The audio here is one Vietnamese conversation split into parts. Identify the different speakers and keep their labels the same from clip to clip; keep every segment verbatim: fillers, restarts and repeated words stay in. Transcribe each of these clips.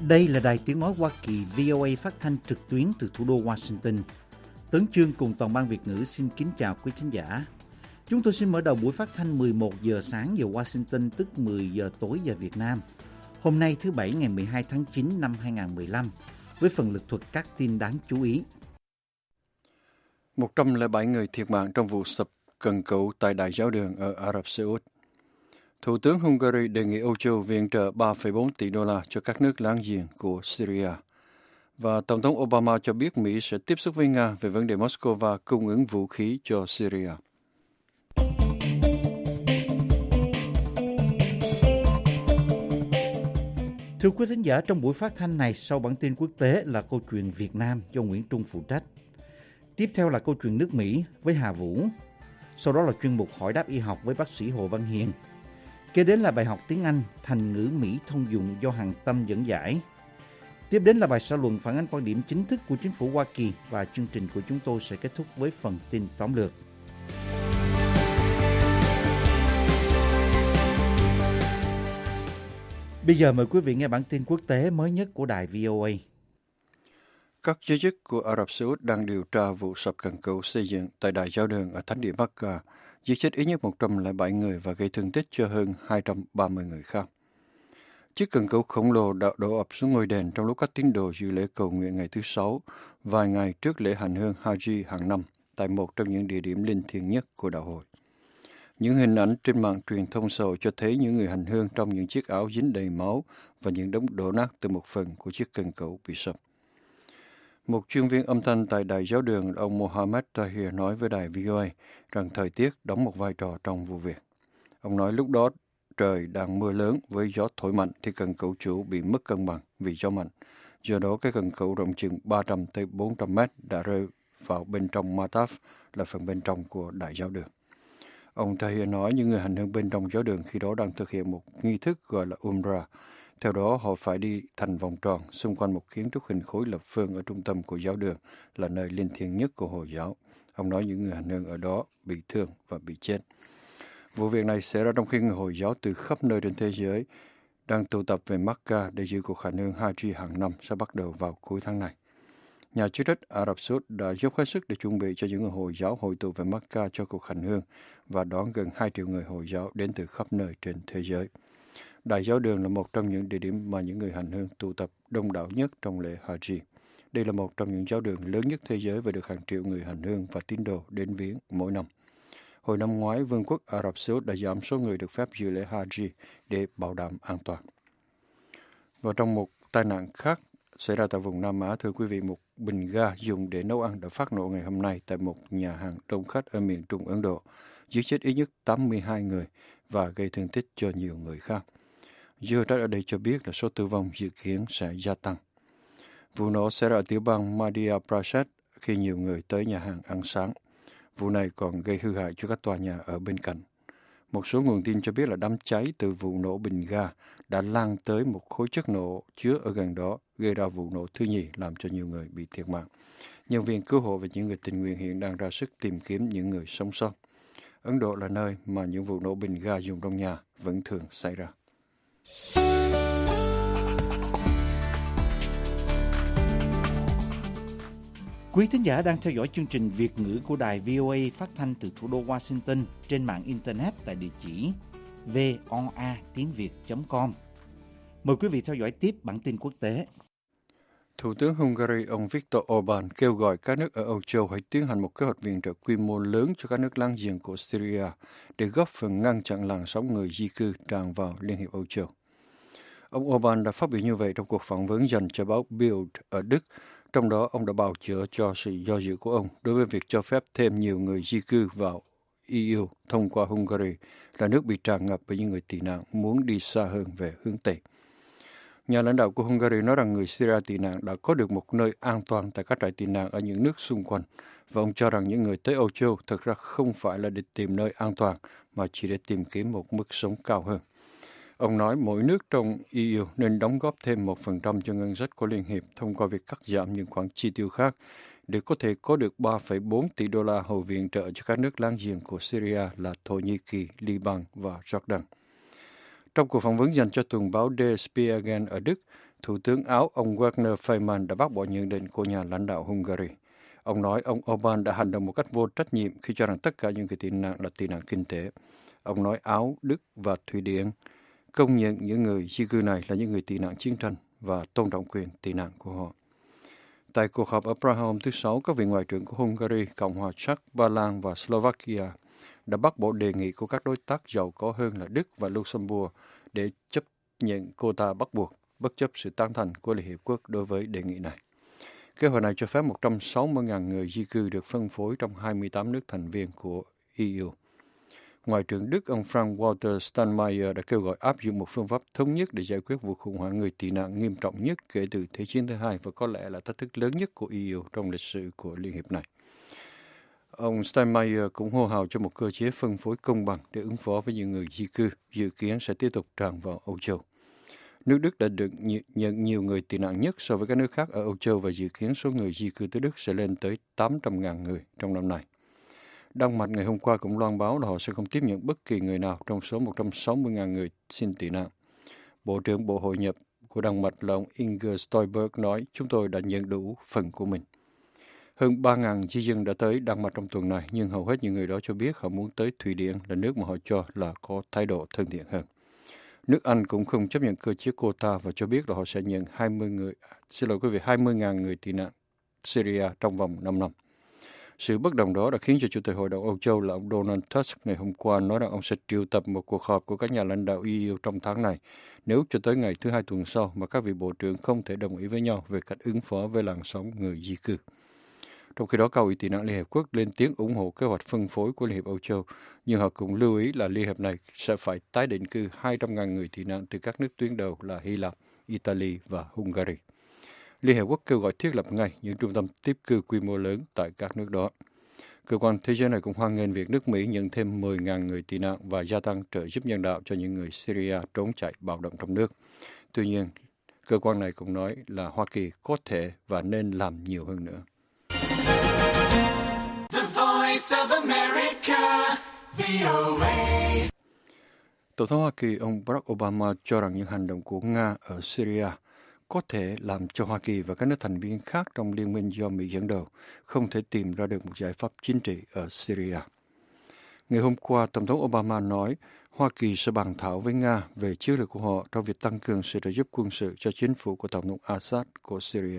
Speaker 1: Đây là Đài Tiếng Nói Hoa Kỳ vê o a phát thanh trực tuyến từ thủ đô Washington. Tấn Chương cùng toàn ban Việt ngữ xin kính chào quý khán giả. Chúng tôi xin mở đầu buổi phát thanh mười một giờ sáng giờ Washington, tức mười giờ tối giờ Việt Nam. Hôm nay thứ Bảy ngày mười hai tháng chín năm hai nghìn không trăm mười lăm, với phần lực thuật các tin đáng chú ý.
Speaker 2: một trăm lẻ bảy người thiệt mạng trong vụ sập cần cẩu tại Đại giáo đường ở Ả Rập Xê Út. Thủ tướng Hungary đề nghị Âu Châu viện trợ ba phẩy bốn tỷ đô la cho các nước láng giềng của Syria. Và Tổng thống Obama cho biết Mỹ sẽ tiếp xúc với Nga về vấn đề Moscow cung ứng vũ khí cho Syria.
Speaker 1: Thưa quý thính giả, trong buổi phát thanh này, sau bản tin quốc tế là câu chuyện Việt Nam do Nguyễn Trung phụ trách. Tiếp theo là câu chuyện nước Mỹ với Hà Vũ. Sau đó là chuyên mục hỏi đáp y học với bác sĩ Hồ Văn Hiền. Kế đến là bài học tiếng Anh thành ngữ Mỹ thông dụng do Hằng Tâm dẫn giải. Tiếp đến là bài xã luận phản ánh quan điểm chính thức của chính phủ Hoa Kỳ, và chương trình của chúng tôi sẽ kết thúc với phần tin tóm lược. Bây giờ mời quý vị nghe bản tin quốc tế mới nhất của đài vê o a.
Speaker 2: Các giới chức của Ả Rập Xê Út đang điều tra vụ sập cần cẩu xây dựng tại Đại giáo đường ở thánh địa Mecca, giết chết ít nhất một trăm lẻ bảy người và gây thương tích cho hơn hai trăm ba mươi người khác. Chiếc cần cẩu khổng lồ đã đổ ập xuống ngôi đền trong lúc các tín đồ dự lễ cầu nguyện ngày thứ Sáu, vài ngày trước lễ hành hương Haji hàng năm tại một trong những địa điểm linh thiêng nhất của đạo hội. Những hình ảnh trên mạng truyền thông xã hội cho thấy những người hành hương trong những chiếc áo dính đầy máu và những đống đổ nát từ một phần của chiếc cần cẩu bị sập. Một chuyên viên âm thanh tại Đại giáo đường, ông Mohammed Tahir nói với đài vê o a rằng thời tiết đóng một vai trò trong vụ việc. Ông nói lúc đó trời đang mưa lớn với gió thổi mạnh thì cần cẩu chủ bị mất cân bằng vì gió mạnh. Do đó cái cần cẩu rộng chừng ba trăm tới bốn trăm mét đã rơi vào bên trong Mataf, là phần bên trong của Đại giáo đường. Ông Tahir nói những người hành hương bên trong giáo đường khi đó đang thực hiện một nghi thức gọi là Umrah. Theo đó, họ phải đi thành vòng tròn xung quanh một kiến trúc hình khối lập phương ở trung tâm của giáo đường, là nơi linh thiêng nhất của Hồi giáo. Ông nói những người hành hương ở đó bị thương và bị chết. Vụ việc này xảy ra trong khi người Hồi giáo từ khắp nơi trên thế giới đang tụ tập về Mecca để dự cuộc hành hương Haji hàng năm sẽ bắt đầu vào cuối tháng này. Nhà chức trách Ả Rập Xê Út đã dốc hết sức để chuẩn bị cho những người Hồi giáo hội tụ về Mecca cho cuộc hành hương và đón gần hai triệu người Hồi giáo đến từ khắp nơi trên thế giới. Đại giáo đường là một trong những địa điểm mà những người hành hương tụ tập đông đảo nhất trong lễ Haji. Đây là một trong những giáo đường lớn nhất thế giới và được hàng triệu người hành hương và tín đồ đến viếng mỗi năm. Hồi năm ngoái, Vương quốc Ả Rập Xê Út đã giảm số người được phép dự lễ Haji để bảo đảm an toàn. Và trong một tai nạn khác xảy ra tại vùng Nam Á, thưa quý vị, một bình ga dùng để nấu ăn đã phát nổ ngày hôm nay tại một nhà hàng đông khách ở miền Trung Ấn Độ, giết chết ít nhất tám mươi hai người và gây thương tích cho nhiều người khác. Giới chức ở đây cho biết là số tử vong dự kiến sẽ gia tăng. Vụ nổ xảy ra ở tiểu bang Madhya Pradesh khi nhiều người tới nhà hàng ăn sáng. Vụ này còn gây hư hại cho các tòa nhà ở bên cạnh. Một số nguồn tin cho biết là đám cháy từ vụ nổ bình ga đã lan tới một khối chất nổ chứa ở gần đó, gây ra vụ nổ thứ nhì làm cho nhiều người bị thiệt mạng. Nhân viên cứu hộ và những người tình nguyện hiện đang ra sức tìm kiếm những người sống sót. Ấn Độ là nơi mà những vụ nổ bình ga dùng trong nhà vẫn thường xảy ra.
Speaker 1: Quý thính giả đang theo dõi chương trình Việt ngữ của đài vê o a phát thanh từ thủ đô Washington trên mạng Internet tại địa chỉ voa tiếng việt chấm com. Mời quý vị theo dõi tiếp bản tin quốc tế.
Speaker 2: Thủ tướng Hungary ông Viktor Orbán kêu gọi các nước ở Âu Châu hãy tiến hành một kế hoạch viện trợ quy mô lớn cho các nước láng giềng của Syria để góp phần ngăn chặn làn sóng người di cư tràn vào Liên hiệp Âu Châu. Ông Orbán đã phát biểu như vậy trong cuộc phỏng vấn dành cho báo Bild ở Đức. Trong đó, ông đã bào chữa cho sự do dự của ông đối với việc cho phép thêm nhiều người di cư vào e u thông qua Hungary, là nước bị tràn ngập bởi những người tị nạn muốn đi xa hơn về hướng Tây. Nhà lãnh đạo của Hungary nói rằng người Syria tị nạn đã có được một nơi an toàn tại các trại tị nạn ở những nước xung quanh, và ông cho rằng những người tới Âu Châu thực ra không phải là để tìm nơi an toàn, mà chỉ để tìm kiếm một mức sống cao hơn. Ông nói mỗi nước trong e u nên đóng góp thêm một phần trăm cho ngân sách của Liên hiệp thông qua việc cắt giảm những khoản chi tiêu khác để có thể có được ba phẩy bốn tỷ đô la hậu viện trợ cho các nước láng giềng của Syria là Thổ Nhĩ Kỳ, Liban và Jordan. Trong cuộc phỏng vấn dành cho tuần báo Der Spiegel ở Đức, Thủ tướng Áo ông Werner Faymann đã bác bỏ nhận định của nhà lãnh đạo Hungary. Ông nói ông Orbán đã hành động một cách vô trách nhiệm khi cho rằng tất cả những người tị nạn là tị nạn kinh tế. Ông nói Áo, Đức và Thụy Điển công nhận những người di cư này là những người tị nạn chiến tranh và tôn trọng quyền tị nạn của họ. Tại cuộc họp ở Praha hôm thứ Sáu, các vị ngoại trưởng của Hungary, Cộng hòa Czech, Ba Lan và Slovakia đã bác bỏ đề nghị của các đối tác giàu có hơn là Đức và Luxembourg để chấp nhận quota bắt buộc, bất chấp sự tán thành của Liên Hiệp Quốc đối với đề nghị này. Kế hoạch này cho phép một trăm sáu mươi nghìn người di cư được phân phối trong hai mươi tám nước thành viên của e u. Ngoại trưởng Đức ông Frank-Walter Steinmeier đã kêu gọi áp dụng một phương pháp thống nhất để giải quyết vụ khủng hoảng người tị nạn nghiêm trọng nhất kể từ Thế chiến thứ hai và có lẽ là thách thức lớn nhất của e u trong lịch sử của Liên hiệp này. Ông Steinmeier cũng hô hào cho một cơ chế phân phối công bằng để ứng phó với những người di cư dự kiến sẽ tiếp tục tràn vào Âu Châu. Nước Đức đã được nhận nhiều người tị nạn nhất so với các nước khác ở Âu Châu và dự kiến số người di cư tới Đức sẽ lên tới tám trăm nghìn người trong năm nay. Đan Mạch ngày hôm qua cũng loan báo là họ sẽ không tiếp nhận bất kỳ người nào trong số một trăm sáu mươi nghìn người xin tị nạn. Bộ trưởng Bộ Hội nhập của Đan Mạch là ông Inger Støjberg nói, chúng tôi đã nhận đủ phần của mình. Hơn ba nghìn di dân đã tới Đan Mạch trong tuần này, nhưng hầu hết những người đó cho biết họ muốn tới Thụy Điển là nước mà họ cho là có thái độ thân thiện hơn. Nước Anh cũng không chấp nhận cơ chế quota và cho biết là họ sẽ nhận hai mươi người, xin lỗi quý vị, hai mươi nghìn người tị nạn Syria trong vòng năm năm. Sự bất đồng đó đã khiến cho Chủ tịch Hội đồng Âu Châu là ông Donald Tusk ngày hôm qua nói rằng ông sẽ triệu tập một cuộc họp của các nhà lãnh đạo e u trong tháng này nếu cho tới ngày thứ hai tuần sau mà các vị bộ trưởng không thể đồng ý với nhau về cách ứng phó với làn sóng người di cư. Trong khi đó, Cao ủy tị nạn Liên Hiệp Quốc lên tiếng ủng hộ kế hoạch phân phối của Liên hiệp Âu Châu, nhưng họ cũng lưu ý là Liên hiệp này sẽ phải tái định cư hai trăm nghìn người tị nạn từ các nước tuyến đầu là Hy Lạp, Italy và Hungary. Liên Hiệp Quốc kêu gọi thiết lập ngay những trung tâm tiếp cư quy mô lớn tại các nước đó. Cơ quan thế giới này cũng hoan nghênh việc nước Mỹ nhận thêm mười nghìn người tị nạn và gia tăng trợ giúp nhân đạo cho những người Syria trốn chạy bạo động trong nước. Tuy nhiên, cơ quan này cũng nói là Hoa Kỳ có thể và nên làm nhiều hơn nữa. The Voice of America, vê o a. Tổng thống Hoa Kỳ ông Barack Obama cho rằng những hành động của Nga ở Syria có thể làm cho Hoa Kỳ và các nước thành viên khác trong liên minh do Mỹ dẫn đầu không thể tìm ra được một giải pháp chính trị ở Syria. Ngày hôm qua, Tổng thống Obama nói Hoa Kỳ sẽ bàn thảo với Nga về chiến lược của họ trong việc tăng cường sự trợ giúp quân sự cho chính phủ của Tổng thống Assad của Syria.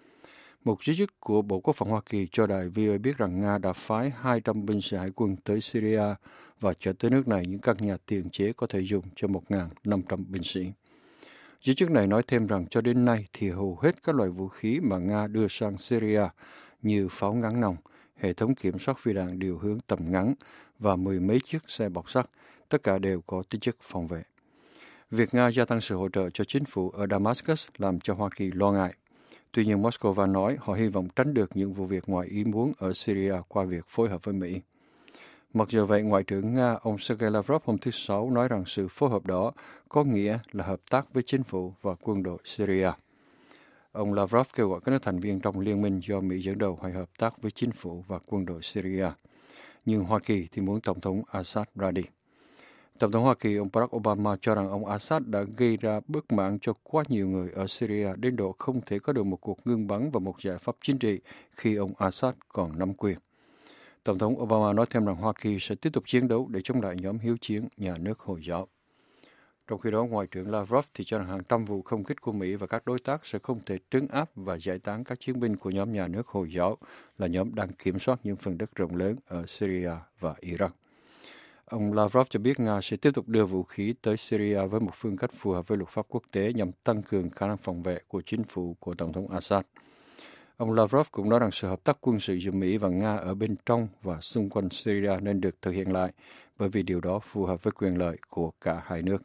Speaker 2: Một giới chức của Bộ Quốc phòng Hoa Kỳ cho đài vê o a biết rằng Nga đã phái hai trăm binh sĩ hải quân tới Syria và trở tới nước này những các nhà tiền chế có thể dùng cho một nghìn năm trăm binh sĩ. Giới chức này nói thêm rằng cho đến nay thì hầu hết các loại vũ khí mà Nga đưa sang Syria như pháo ngắn nòng, hệ thống kiểm soát phi đạn điều hướng tầm ngắn và mười mấy chiếc xe bọc sắt, tất cả đều có tính chất phòng vệ. Việc Nga gia tăng sự hỗ trợ cho chính phủ ở Damascus làm cho Hoa Kỳ lo ngại. Tuy nhiên, Moscow nói họ hy vọng tránh được những vụ việc ngoài ý muốn ở Syria qua việc phối hợp với Mỹ. Mặc dù vậy, Ngoại trưởng Nga ông Sergei Lavrov hôm thứ Sáu nói rằng sự phối hợp đó có nghĩa là hợp tác với chính phủ và quân đội Syria. Ông Lavrov kêu gọi các nước thành viên trong liên minh do Mỹ dẫn đầu hãy hợp tác với chính phủ và quân đội Syria. Nhưng Hoa Kỳ thì muốn Tổng thống Assad ra đi. Tổng thống Hoa Kỳ ông Barack Obama cho rằng ông Assad đã gây ra bất mãn cho quá nhiều người ở Syria đến độ không thể có được một cuộc ngưng bắn và một giải pháp chính trị khi ông Assad còn nắm quyền. Tổng thống Obama nói thêm rằng Hoa Kỳ sẽ tiếp tục chiến đấu để chống lại nhóm hiếu chiến nhà nước Hồi giáo. Trong khi đó, Ngoại trưởng Lavrov thì cho rằng hàng trăm vụ không kích của Mỹ và các đối tác sẽ không thể trấn áp và giải tán các chiến binh của nhóm nhà nước Hồi giáo là nhóm đang kiểm soát những phần đất rộng lớn ở Syria và Iraq. Ông Lavrov cho biết Nga sẽ tiếp tục đưa vũ khí tới Syria với một phương cách phù hợp với luật pháp quốc tế nhằm tăng cường khả năng phòng vệ của chính phủ của Tổng thống Assad. Ông Lavrov cũng nói rằng sự hợp tác quân sự giữa Mỹ và Nga ở bên trong và xung quanh Syria nên được thực hiện lại bởi vì điều đó phù hợp với quyền lợi của cả hai nước.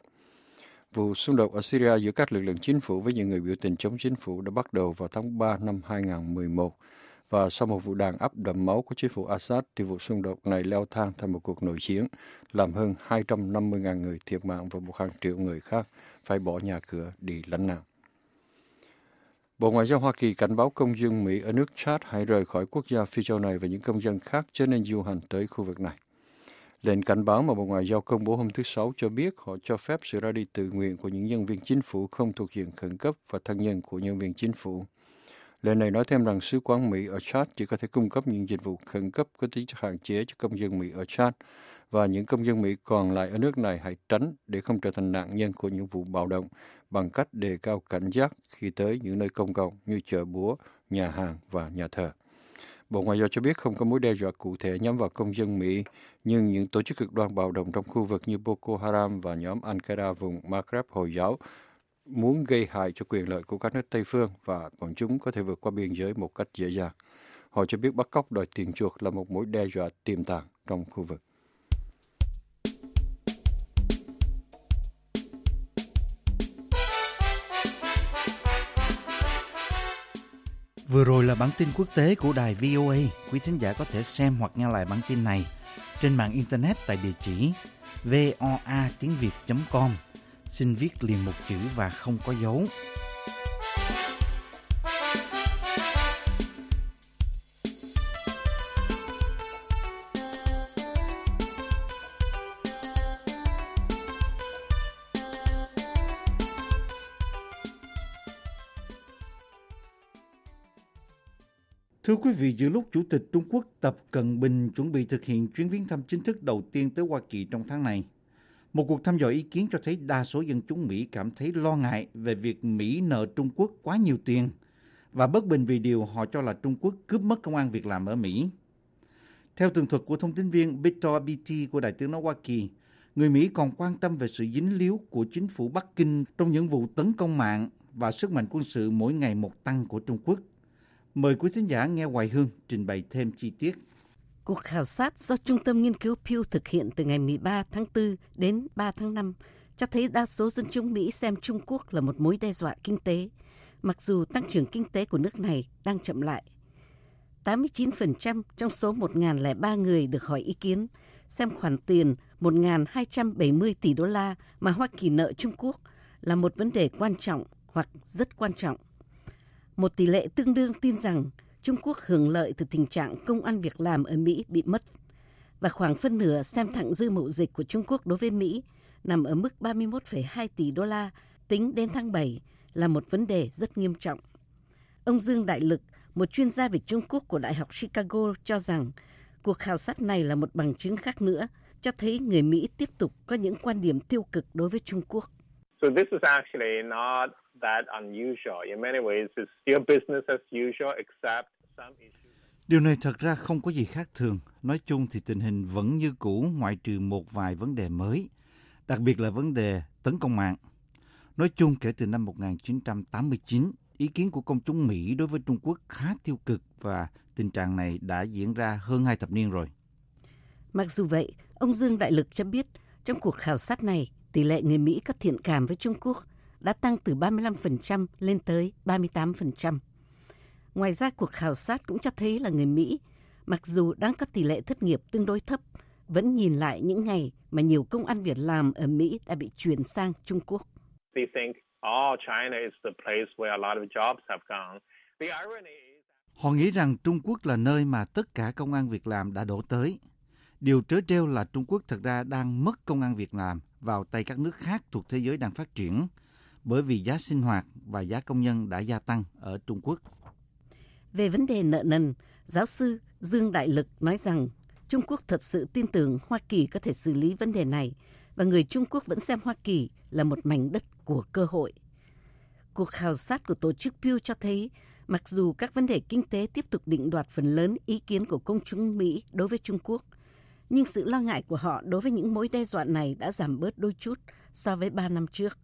Speaker 2: Vụ xung đột ở Syria giữa các lực lượng chính phủ với những người biểu tình chống chính phủ đã bắt đầu vào tháng ba năm hai nghìn không trăm mười một. Và sau một vụ đàn áp đẫm máu của chính phủ Assad thì vụ xung đột này leo thang thành một cuộc nội chiến, làm hơn hai trăm năm mươi nghìn người thiệt mạng và một hàng triệu người khác phải bỏ nhà cửa đi lánh nạn. Bộ Ngoại giao Hoa Kỳ cảnh báo công dân Mỹ ở nước Chad hãy rời khỏi quốc gia Phi châu này và những công dân khác chớ nên du hành tới khu vực này. Lệnh cảnh báo mà Bộ Ngoại giao công bố hôm thứ Sáu cho biết họ cho phép sự ra đi tự nguyện của những nhân viên chính phủ không thuộc diện khẩn cấp và thân nhân của nhân viên chính phủ. Lệnh này nói thêm rằng sứ quán Mỹ ở Chad chỉ có thể cung cấp những dịch vụ khẩn cấp có tính chất hạn chế cho công dân Mỹ ở Chad, và những công dân Mỹ còn lại ở nước này hãy tránh để không trở thành nạn nhân của những vụ bạo động bằng cách đề cao cảnh giác khi tới những nơi công cộng như chợ búa, nhà hàng và nhà thờ. Bộ Ngoại giao cho biết không có mối đe dọa cụ thể nhắm vào công dân Mỹ, nhưng những tổ chức cực đoan bạo động trong khu vực như Boko Haram và nhóm Al-Qaeda vùng Maghreb Hồi giáo muốn gây hại cho quyền lợi của các nước Tây phương và bọn chúng có thể vượt qua biên giới một cách dễ dàng. Họ cho biết bắt cóc đòi tiền chuộc là một mối đe dọa tiềm tàng trong khu vực.
Speaker 1: Vừa rồi là bản tin quốc tế của đài vê o a. Quý thính giả có thể xem hoặc nghe lại bản tin này trên mạng Internet tại địa chỉ voa tiếng việt chấm com. Xin viết liền một chữ và không có dấu. Thưa quý vị, giữa lúc Chủ tịch Trung Quốc Tập Cận Bình chuẩn bị thực hiện chuyến viếng thăm chính thức đầu tiên tới Hoa Kỳ trong tháng này, một cuộc thăm dò ý kiến cho thấy đa số dân chúng Mỹ cảm thấy lo ngại về việc Mỹ nợ Trung Quốc quá nhiều tiền và bất bình vì điều họ cho là Trung Quốc cướp mất công ăn việc làm ở Mỹ. Theo tường thuật của thông tin viên Victor Beattie của Đài Tiếng nói Hoa Kỳ, người Mỹ còn quan tâm về sự dính líu của chính phủ Bắc Kinh trong những vụ tấn công mạng và sức mạnh quân sự mỗi ngày một tăng của Trung Quốc. Mời quý thính giả nghe Hoài Hương trình bày thêm chi tiết.
Speaker 3: Cuộc khảo sát do Trung tâm Nghiên cứu Pew thực hiện từ ngày mười ba tháng tư đến ba tháng năm cho thấy đa số dân chúng Mỹ xem Trung Quốc là một mối đe dọa kinh tế, mặc dù tăng trưởng kinh tế của nước này đang chậm lại. tám mươi chín phần trăm trong số một nghìn lẻ ba người được hỏi ý kiến xem khoản tiền một nghìn hai trăm bảy mươi tỷ đô la mà Hoa Kỳ nợ Trung Quốc là một vấn đề quan trọng hoặc rất quan trọng. Một tỷ lệ tương đương tin rằng Trung Quốc hưởng lợi từ tình trạng công ăn việc làm ở Mỹ bị mất, và khoảng phân nửa xem thặng dư mậu dịch của Trung Quốc đối với Mỹ nằm ở mức ba mươi mốt phẩy hai tỷ đô la tính đến tháng bảy là một vấn đề rất nghiêm trọng. Ông Dương Đại Lực, một chuyên gia về Trung Quốc của Đại học Chicago, cho rằng cuộc khảo sát này là một bằng chứng khác nữa cho thấy người Mỹ tiếp tục có những quan điểm tiêu cực đối với Trung Quốc.
Speaker 4: So this is actually not that unusual. In many ways, it's still business as usual, except some issues.
Speaker 1: Điều này thật ra không có gì khác thường. Nói chung thì tình hình vẫn như cũ, ngoại trừ một vài vấn đề mới, đặc biệt là vấn đề tấn công mạng. Nói chung, kể từ năm một nghìn chín trăm tám mươi chín, ý kiến của công chúng Mỹ đối với Trung Quốc khá tiêu cực và tình trạng này đã diễn ra hơn hai thập niên rồi.
Speaker 3: Mặc dù vậy, ông Dương Đại Lực cho biết trong cuộc khảo sát này, tỷ lệ người Mỹ có thiện cảm với Trung Quốc đã tăng từ ba mươi lăm phần trăm lên tới ba mươi tám phần trăm. Ngoài ra, cuộc khảo sát cũng cho thấy là người Mỹ, mặc dù đang có tỷ lệ thất nghiệp tương đối thấp, vẫn nhìn lại những ngày mà nhiều công ăn việc làm ở Mỹ đã bị chuyển sang Trung Quốc.
Speaker 4: They think, oh, China is the place where a lot of jobs have gone. The irony is...
Speaker 1: Họ nghĩ rằng Trung Quốc là nơi mà tất cả công ăn việc làm đã đổ tới. Điều trớ trêu là Trung Quốc thật ra đang mất công ăn việc làm vào tay các nước khác thuộc thế giới đang phát triển, bởi vì giá sinh hoạt và giá công nhân đã gia tăng ở Trung Quốc.
Speaker 3: Về vấn đề nợ nần, giáo sư Dương Đại Lực nói rằng Trung Quốc thật sự tin tưởng Hoa Kỳ có thể xử lý vấn đề này và người Trung Quốc vẫn xem Hoa Kỳ là một mảnh đất của cơ hội. Cuộc khảo sát của tổ chức Pew cho thấy mặc dù các vấn đề kinh tế tiếp tục định đoạt phần lớn ý kiến của công chúng Mỹ đối với Trung Quốc, nhưng sự lo ngại của họ đối với những mối đe dọa này đã giảm bớt đôi chút so với ba năm trước.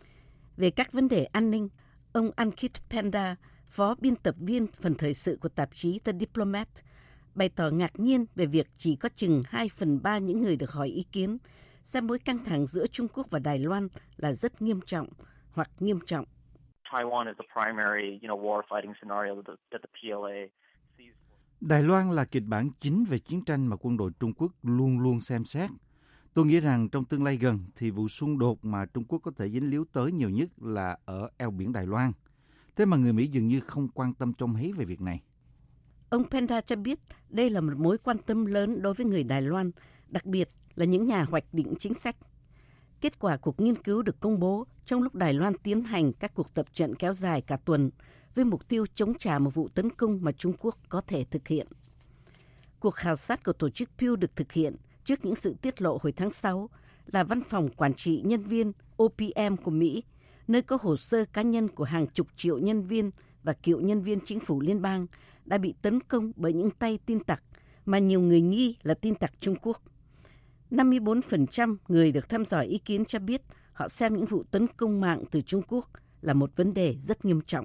Speaker 3: Về các vấn đề an ninh, ông Ankit Panda, phó biên tập viên phần thời sự của tạp chí The Diplomat, bày tỏ ngạc nhiên về việc chỉ có chừng hai phần ba những người được hỏi ý kiến xem mối căng thẳng giữa Trung Quốc và Đài Loan là rất nghiêm trọng hoặc nghiêm trọng.
Speaker 5: Taiwan is the primary, you know, war fighting scenario that the, that the P L A sees.
Speaker 1: Đài Loan là kịch bản chính về chiến tranh mà quân đội Trung Quốc luôn luôn xem xét. Tôi nghĩ rằng trong tương lai gần thì vụ xung đột mà Trung Quốc có thể dính líu tới nhiều nhất là ở eo biển Đài Loan. Thế mà người Mỹ dường như không quan tâm trông thấy về việc này.
Speaker 3: Ông Penda cho biết đây là một mối quan tâm lớn đối với người Đài Loan, đặc biệt là những nhà hoạch định chính sách. Kết quả cuộc nghiên cứu được công bố trong lúc Đài Loan tiến hành các cuộc tập trận kéo dài cả tuần với mục tiêu chống trả một vụ tấn công mà Trung Quốc có thể thực hiện. Cuộc khảo sát của tổ chức Pew được thực hiện trước những sự tiết lộ hồi tháng sáu là Văn phòng Quản trị Nhân viên O P M của Mỹ, nơi có hồ sơ cá nhân của hàng chục triệu nhân viên và cựu nhân viên chính phủ liên bang đã bị tấn công bởi những tay tin tặc mà nhiều người nghi là tin tặc Trung Quốc. năm mươi bốn phần trăm người được thăm dò ý kiến cho biết họ xem những vụ tấn công mạng từ Trung Quốc là một vấn đề rất nghiêm trọng.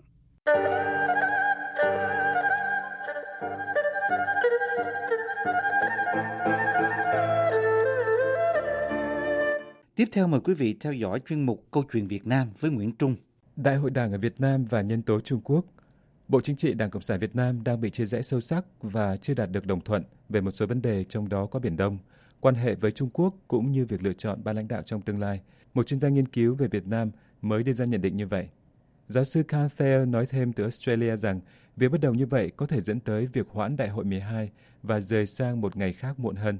Speaker 1: Tiếp theo mời quý vị theo dõi chuyên mục Câu chuyện Việt Nam với Nguyễn Trung.
Speaker 6: Đại hội Đảng ở Việt Nam và nhân tố Trung Quốc. Bộ Chính trị Đảng Cộng sản Việt Nam đang bị chia rẽ sâu sắc và chưa đạt được đồng thuận về một số vấn đề, trong đó có Biển Đông, quan hệ với Trung Quốc cũng như việc lựa chọn ban lãnh đạo trong tương lai. Một chuyên gia nghiên cứu về Việt Nam mới đưa ra nhận định như vậy. Giáo sư Carl Thayer nói thêm từ Australia rằng việc bất đồng như vậy có thể dẫn tới việc hoãn Đại hội mười hai và rời sang một ngày khác muộn hơn.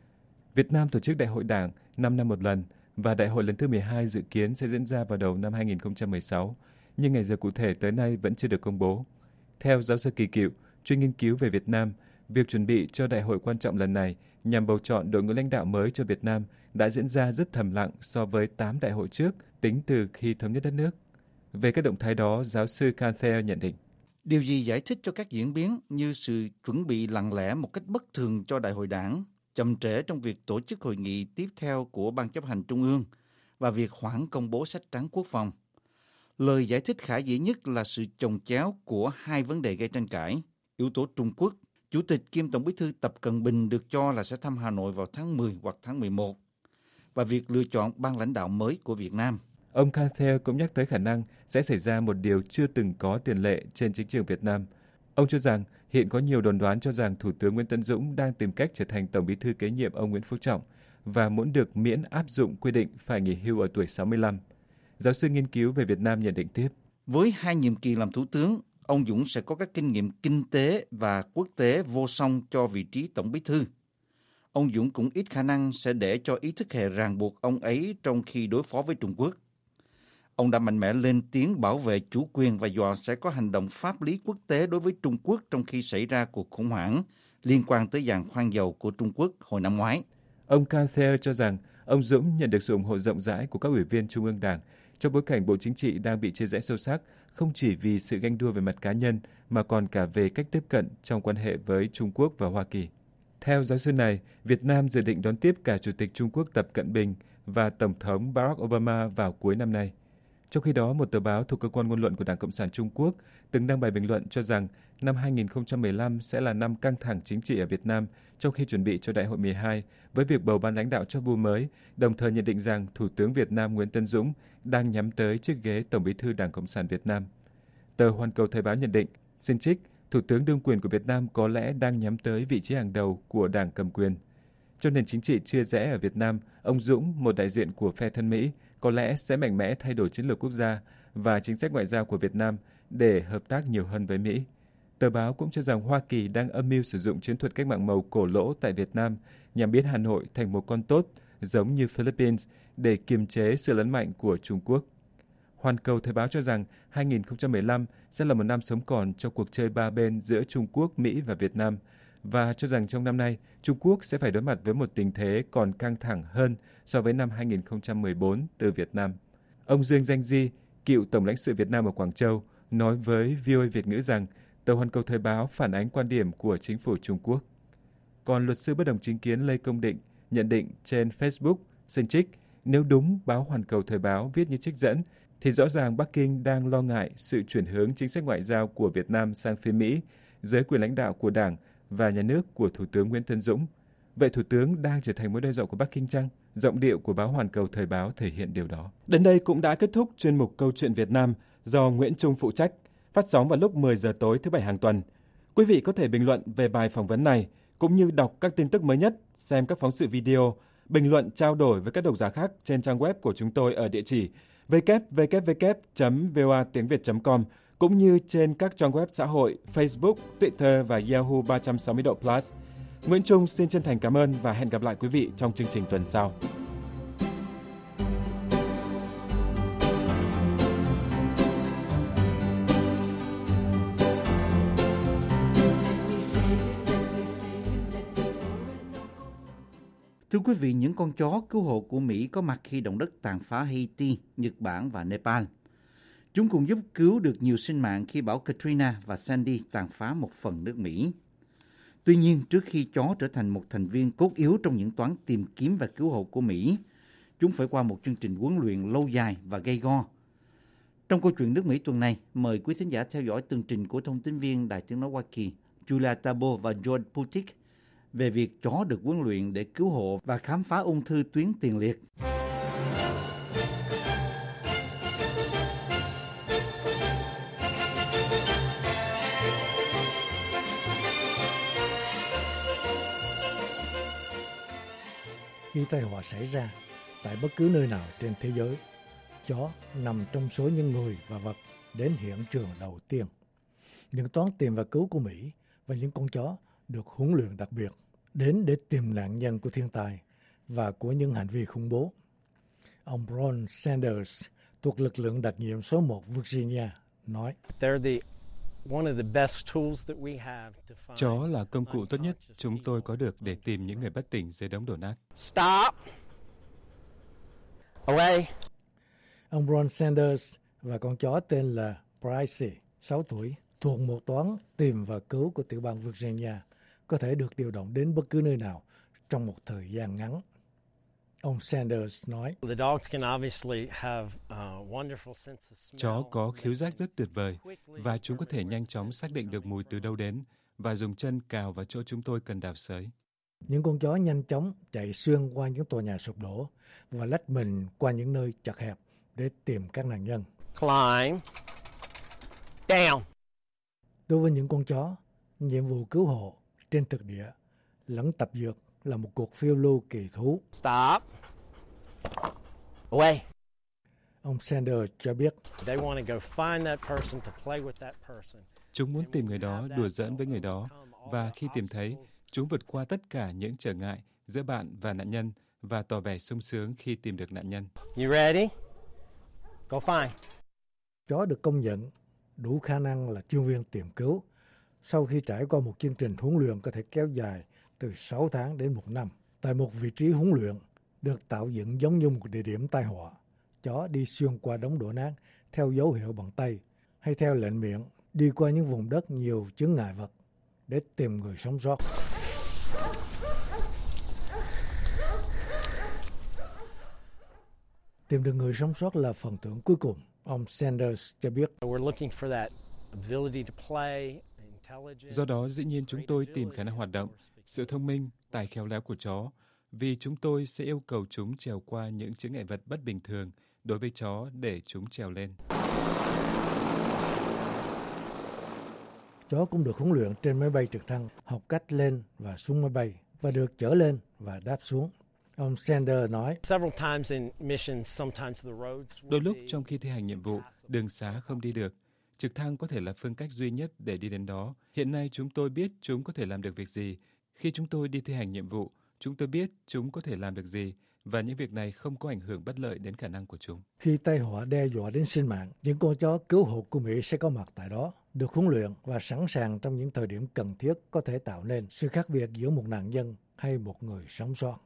Speaker 6: Việt Nam tổ chức Đại hội Đảng năm năm một lần và Đại hội lần thứ mười hai dự kiến sẽ diễn ra vào đầu năm hai nghìn không trăm mười sáu, nhưng ngày giờ cụ thể tới nay vẫn chưa được công bố. Theo giáo sư Kỳ Cựu, chuyên nghiên cứu về Việt Nam, việc chuẩn bị cho đại hội quan trọng lần này nhằm bầu chọn đội ngũ lãnh đạo mới cho Việt Nam đã diễn ra rất thầm lặng so với tám đại hội trước tính từ khi thống nhất đất nước. Về các động thái đó, giáo sư Carl Thayer nhận định.
Speaker 1: Điều gì giải thích cho các diễn biến như sự chuẩn bị lặng lẽ một cách bất thường cho Đại hội Đảng, chậm trễ trong việc tổ chức hội nghị tiếp theo của Ban chấp hành Trung ương và việc hoãn công bố sách trắng quốc phòng? Lời giải thích khả dĩ nhất là sự chồng chéo của hai vấn đề gây tranh cãi. Yếu tố Trung Quốc, Chủ tịch kiêm Tổng bí thư Tập Cận Bình được cho là sẽ thăm Hà Nội vào tháng mười hoặc tháng mười một, và việc lựa chọn ban lãnh đạo mới của Việt Nam.
Speaker 6: Ông Carl Thayer cũng nhắc tới khả năng sẽ xảy ra một điều chưa từng có tiền lệ trên chính trường Việt Nam. Ông cho rằng hiện có nhiều đồn đoán cho rằng Thủ tướng Nguyễn Tấn Dũng đang tìm cách trở thành Tổng bí thư kế nhiệm ông Nguyễn Phú Trọng và muốn được miễn áp dụng quy định phải nghỉ hưu ở tuổi sáu mươi lăm. Giáo sư nghiên cứu về Việt Nam nhận định tiếp.
Speaker 1: Với hai nhiệm kỳ làm thủ tướng, ông Dũng sẽ có các kinh nghiệm kinh tế và quốc tế vô song cho vị trí Tổng bí thư. Ông Dũng cũng ít khả năng sẽ để cho ý thức hệ ràng buộc ông ấy trong khi đối phó với Trung Quốc. Ông đã mạnh mẽ lên tiếng bảo vệ chủ quyền và dọa sẽ có hành động pháp lý quốc tế đối với Trung Quốc trong khi xảy ra cuộc khủng hoảng liên quan tới giàn khoan dầu của Trung Quốc hồi năm ngoái.
Speaker 6: Ông Carl Thayer cho rằng ông Dũng nhận được sự ủng hộ rộng rãi của các ủy viên Trung ương Đảng trong bối cảnh Bộ Chính trị đang bị chia rẽ sâu sắc, không chỉ vì sự ganh đua về mặt cá nhân mà còn cả về cách tiếp cận trong quan hệ với Trung Quốc và Hoa Kỳ. Theo giáo sư này, Việt Nam dự định đón tiếp cả Chủ tịch Trung Quốc Tập Cận Bình và Tổng thống Barack Obama vào cuối năm nay. Trong khi đó, một tờ báo thuộc cơ quan ngôn luận của Đảng Cộng sản Trung Quốc từng đăng bài bình luận cho rằng năm hai nghìn không trăm mười lăm sẽ là năm căng thẳng chính trị ở Việt Nam trong khi chuẩn bị cho Đại hội mười hai với việc bầu ban lãnh đạo cho bu mới, đồng thời nhận định rằng Thủ tướng Việt Nam Nguyễn Tấn Dũng đang nhắm tới chiếc ghế Tổng bí thư Đảng Cộng sản Việt Nam. Tờ Hoàn Cầu Thời báo nhận định, xin trích, Thủ tướng đương quyền của Việt Nam có lẽ đang nhắm tới vị trí hàng đầu của Đảng cầm quyền. Trong nền chính trị chia rẽ ở Việt Nam, ông Dũng, một đại diện của phe thân Mỹ, có lẽ sẽ mạnh mẽ thay đổi chiến lược quốc gia và chính sách ngoại giao của Việt Nam để hợp tác nhiều hơn với Mỹ. Tờ báo cũng cho rằng Hoa Kỳ đang âm mưu sử dụng chiến thuật cách mạng màu cổ lỗ tại Việt Nam nhằm biến Hà Nội thành một con tốt giống như Philippines để kiềm chế sự lớn mạnh của Trung Quốc. Hoàn Cầu Thời báo cho rằng hai nghìn không trăm mười lăm sẽ là một năm sống còn cho cuộc chơi ba bên giữa Trung Quốc, Mỹ và Việt Nam và cho rằng trong năm nay Trung Quốc sẽ phải đối mặt với một tình thế còn căng thẳng hơn so với năm hai nghìn không trăm mười bốn từ Việt Nam. Ông Dương Danh Di, cựu Tổng lãnh sự Việt Nam ở Quảng Châu, nói với vê o a Việt ngữ rằng tờ Hoàn Cầu Thời báo phản ánh quan điểm của chính phủ Trung Quốc. Còn luật sư bất đồng chính kiến Lê Công Định nhận định trên Facebook, xin trích, nếu đúng báo Hoàn Cầu Thời báo viết như trích dẫn, thì rõ ràng Bắc Kinh đang lo ngại sự chuyển hướng chính sách ngoại giao của Việt Nam sang phía Mỹ dưới quyền lãnh đạo của Đảng và nhà nước của Thủ tướng Nguyễn Tấn Dũng. Vậy Thủ tướng đang trở thành mối đe dọa của Bắc Kinh chăng? Giọng điệu của báo Hoàn Cầu Thời báo thể hiện điều đó.
Speaker 7: Đến đây cũng đã kết thúc chuyên mục Câu chuyện Việt Nam do Nguyễn Trung phụ trách, phát sóng vào lúc mười giờ tối thứ Bảy hàng tuần. Quý vị có thể bình luận về bài phỏng vấn này, cũng như đọc các tin tức mới nhất, xem các phóng sự video, bình luận trao đổi với các độc giả khác trên trang web của chúng tôi ở địa chỉ w w w chấm v o a tiếng việt chấm com, cũng như trên các trang web xã hội Facebook, Twitter và Yahoo ba trăm sáu mươi độ Plus. Nguyễn Trung xin chân thành cảm ơn và hẹn gặp lại quý vị trong chương trình tuần sau.
Speaker 1: Thưa quý vị, những con chó cứu hộ của Mỹ có mặt khi động đất tàn phá Haiti, Nhật Bản và Nepal. Chúng cũng giúp cứu được nhiều sinh mạng khi bão Katrina và Sandy tàn phá một phần nước Mỹ. Tuy nhiên, trước khi chó trở thành một thành viên cốt yếu trong những toán tìm kiếm và cứu hộ của Mỹ, chúng phải qua một chương trình huấn luyện lâu dài và gay go. Trong câu chuyện nước Mỹ tuần này, mời quý thính giả theo dõi tường trình của thông tín viên Đài Tiếng nói Hoa Kỳ Julia Tabo và George Putic về việc chó được huấn luyện để cứu hộ và khám phá ung thư tuyến tiền liệt.
Speaker 8: Khi tai họa xảy ra tại bất cứ nơi nào trên thế giới, chó nằm trong số những người và vật đến hiện trường đầu tiên. Những toán tìm và cứu của Mỹ và những con chó được huấn luyện đặc biệt đến để tìm nạn nhân của thiên tai và của những hành vi khủng bố. Ông Ron Sanders thuộc lực lượng đặc nhiệm số một Virginia nói:
Speaker 6: Chó là công cụ tốt nhất chúng tôi có được để tìm những người bất tỉnh dưới đống đổ nát.
Speaker 9: Stop. Away.
Speaker 8: Ông Ron Sanders và con chó tên là Bryce, sáu tuổi, thuộc một toán tìm và cứu của tiểu bang Virginia, có thể được điều động đến bất cứ nơi nào trong một thời gian ngắn. Ông Sanders nói:
Speaker 6: Chó có khiếu giác rất tuyệt vời và chúng có thể nhanh chóng xác định được mùi từ đâu đến và dùng chân cào vào chỗ chúng tôi cần đào xới.
Speaker 8: Những con chó nhanh chóng chạy xuyên qua những tòa nhà sụp đổ và lách mình qua những nơi chật hẹp để tìm các nạn nhân.
Speaker 9: Climb down.
Speaker 8: Đối với những con chó, nhiệm vụ cứu hộ trên thực địa lẫn tập dượt là một cuộc phiêu lưu kỳ thú.
Speaker 9: Stop. Away.
Speaker 8: Ông Sanders cho biết
Speaker 6: chúng muốn tìm người đó, đùa giỡn với người đó, và khi tìm thấy, chúng vượt qua tất cả những trở ngại giữa bạn và nạn nhân và tỏ vẻ sung sướng khi tìm được nạn nhân.
Speaker 9: You ready? Go find.
Speaker 8: Chó được công nhận đủ khả năng là chuyên viên tìm cứu sau khi trải qua một chương trình huấn luyện có thể kéo dài từ sáu tháng đến một năm. Tại một vị trí huấn luyện được tạo dựng giống như một địa điểm tai họa, chó đi xuyên qua đống đổ nát theo dấu hiệu bằng tay hay theo lệnh miệng, đi qua những vùng đất nhiều chướng ngại vật để tìm người sống sót. Tìm được người sống sót là phần thưởng cuối cùng, ông Sanders cho biết.
Speaker 6: Do đó, dĩ nhiên chúng tôi tìm khả năng hoạt động, sự thông minh, tài khéo léo của chó, vì chúng tôi sẽ yêu cầu chúng trèo qua những chướng ngại vật bất bình thường đối với chó để chúng trèo lên.
Speaker 8: Chó cũng được huấn luyện trên máy bay trực thăng, học cách lên và xuống máy bay và được chở lên và đáp xuống. Ông Sanders nói:
Speaker 6: Đôi lúc trong khi thi hành nhiệm vụ, đường xá không đi được. Trực thăng có thể là phương cách duy nhất để đi đến đó. Hiện nay chúng tôi biết chúng có thể làm được việc gì. Khi chúng tôi đi thi hành nhiệm vụ, chúng tôi biết chúng có thể làm được gì và những việc này không có ảnh hưởng bất lợi đến khả năng của chúng.
Speaker 8: Khi tai họa đe dọa đến sinh mạng, những con chó cứu hộ của Mỹ sẽ có mặt tại đó, được huấn luyện và sẵn sàng trong những thời điểm cần thiết có thể tạo nên sự khác biệt giữa một nạn nhân hay một người sống sót.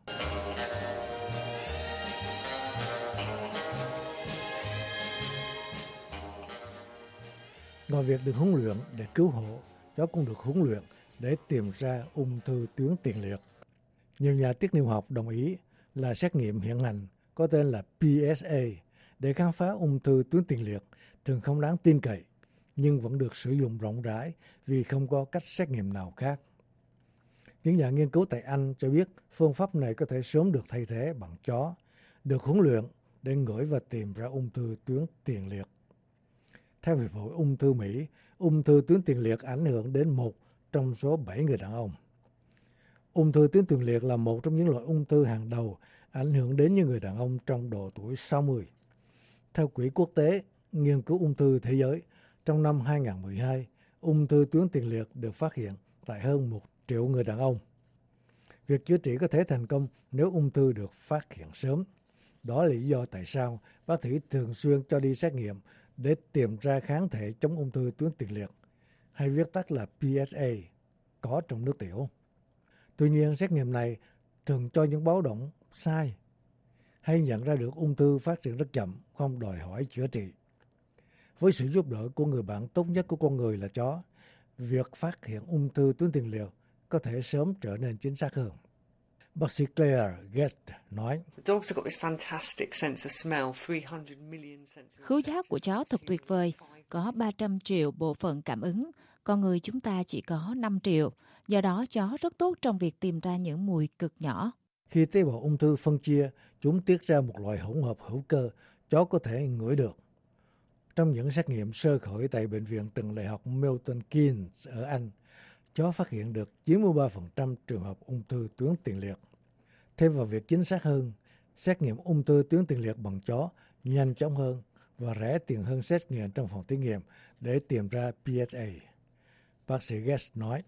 Speaker 8: Ngoài việc được huấn luyện để cứu hộ, chó cũng được huấn luyện để tìm ra ung thư tuyến tiền liệt. Nhiều nhà tiết niệu học đồng ý là xét nghiệm hiện hành có tên là pê ét a để khám phá ung thư tuyến tiền liệt thường không đáng tin cậy, nhưng vẫn được sử dụng rộng rãi vì không có cách xét nghiệm nào khác. Những nhà nghiên cứu tại Anh cho biết phương pháp này có thể sớm được thay thế bằng chó, được huấn luyện để ngửi và tìm ra ung thư tuyến tiền liệt. Theo Hiệp hội Ung thư Mỹ, ung thư tuyến tiền liệt ảnh hưởng đến một trong số bảy người đàn ông. Ung thư tuyến tiền liệt là một trong những loại ung thư hàng đầu ảnh hưởng đến những người đàn ông trong độ tuổi sáu mươi. Theo Quỹ Quốc tế Nghiên cứu Ung thư Thế giới, trong năm hai không một hai, ung thư tuyến tiền liệt được phát hiện tại hơn một triệu người đàn ông. Việc chữa trị có thể thành công nếu ung thư được phát hiện sớm. Đó là lý do tại sao bác sĩ thường xuyên cho đi xét nghiệm để tìm ra kháng thể chống ung thư tuyến tiền liệt, hay viết tắt là pê ét a, có trong nước tiểu. Tuy nhiên, xét nghiệm này thường cho những báo động sai hay nhận ra được ung thư phát triển rất chậm, không đòi hỏi chữa trị. Với sự giúp đỡ của người bạn tốt nhất của con người là chó, việc phát hiện ung thư tuyến tiền liệt có thể sớm trở nên chính xác hơn. Bác sĩ Claire Guest nói,
Speaker 10: khứu giác của chó thật tuyệt vời, có ba trăm triệu bộ phận cảm ứng, con người chúng ta chỉ có năm triệu, do đó chó rất tốt trong việc tìm ra những mùi cực nhỏ.
Speaker 8: Khi tế bào ung thư phân chia, chúng tiết ra một loại hỗn hợp hữu cơ, chó có thể ngửi được. Trong những xét nghiệm sơ khởi tại Bệnh viện Trường Đại học Milton Keynes ở Anh, chó phát hiện được chín mươi ba phần trăm trường hợp ung thư tuyến tiền liệt. Thêm vào việc chính xác hơn, xét nghiệm ung thư tuyến tiền liệt bằng chó nhanh chóng hơn và rẻ tiền hơn xét nghiệm trong phòng thí nghiệm để tìm ra pê ét a. Bác sĩ Guest nói,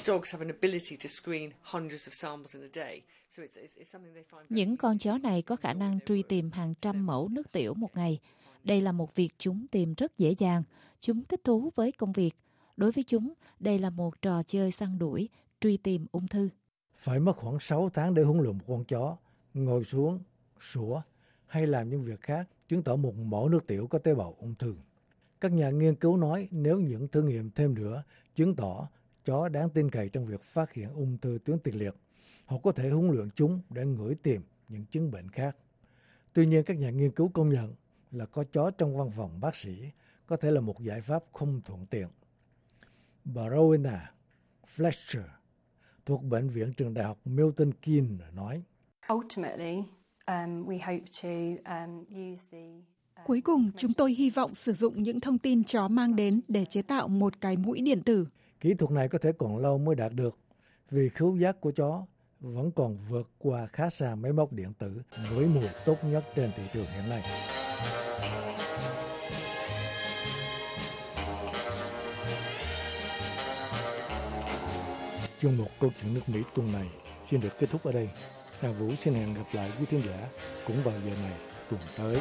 Speaker 10: những con chó này có khả năng truy tìm hàng trăm mẫu nước tiểu một ngày. Đây là một việc chúng tìm rất dễ dàng. Chúng thích thú với công việc. Đối với chúng, đây là một trò chơi săn đuổi, truy tìm ung thư.
Speaker 8: Phải mất khoảng sáu tháng để huấn luyện một con chó, ngồi xuống, sủa hay làm những việc khác, chứng tỏ một mẫu nước tiểu có tế bào ung thư. Các nhà nghiên cứu nói nếu những thử nghiệm thêm nữa chứng tỏ chó đáng tin cậy trong việc phát hiện ung thư tuyến tiền liệt, họ có thể huấn luyện chúng để ngửi tìm những chứng bệnh khác. Tuy nhiên, các nhà nghiên cứu công nhận là có chó trong văn phòng bác sĩ có thể là một giải pháp không thuận tiện. Bà Rowena Fletcher thuộc Bệnh viện Trường Đại học Milton Keynes nói,
Speaker 11: Cuối cùng, chúng tôi hy vọng sử dụng những thông tin chó mang đến để chế tạo một cái mũi điện tử.
Speaker 8: Kỹ thuật này có thể còn lâu mới đạt được vì khứu giác của chó vẫn còn vượt qua khá xa máy móc điện tử với mùi tốt nhất trên thị trường hiện nay. Chuyên mục Câu chuyện nước Mỹ tuần này xin được kết thúc ở đây. Hà Vũ xin hẹn gặp lại quý khán giả cũng vào giờ này tuần tới.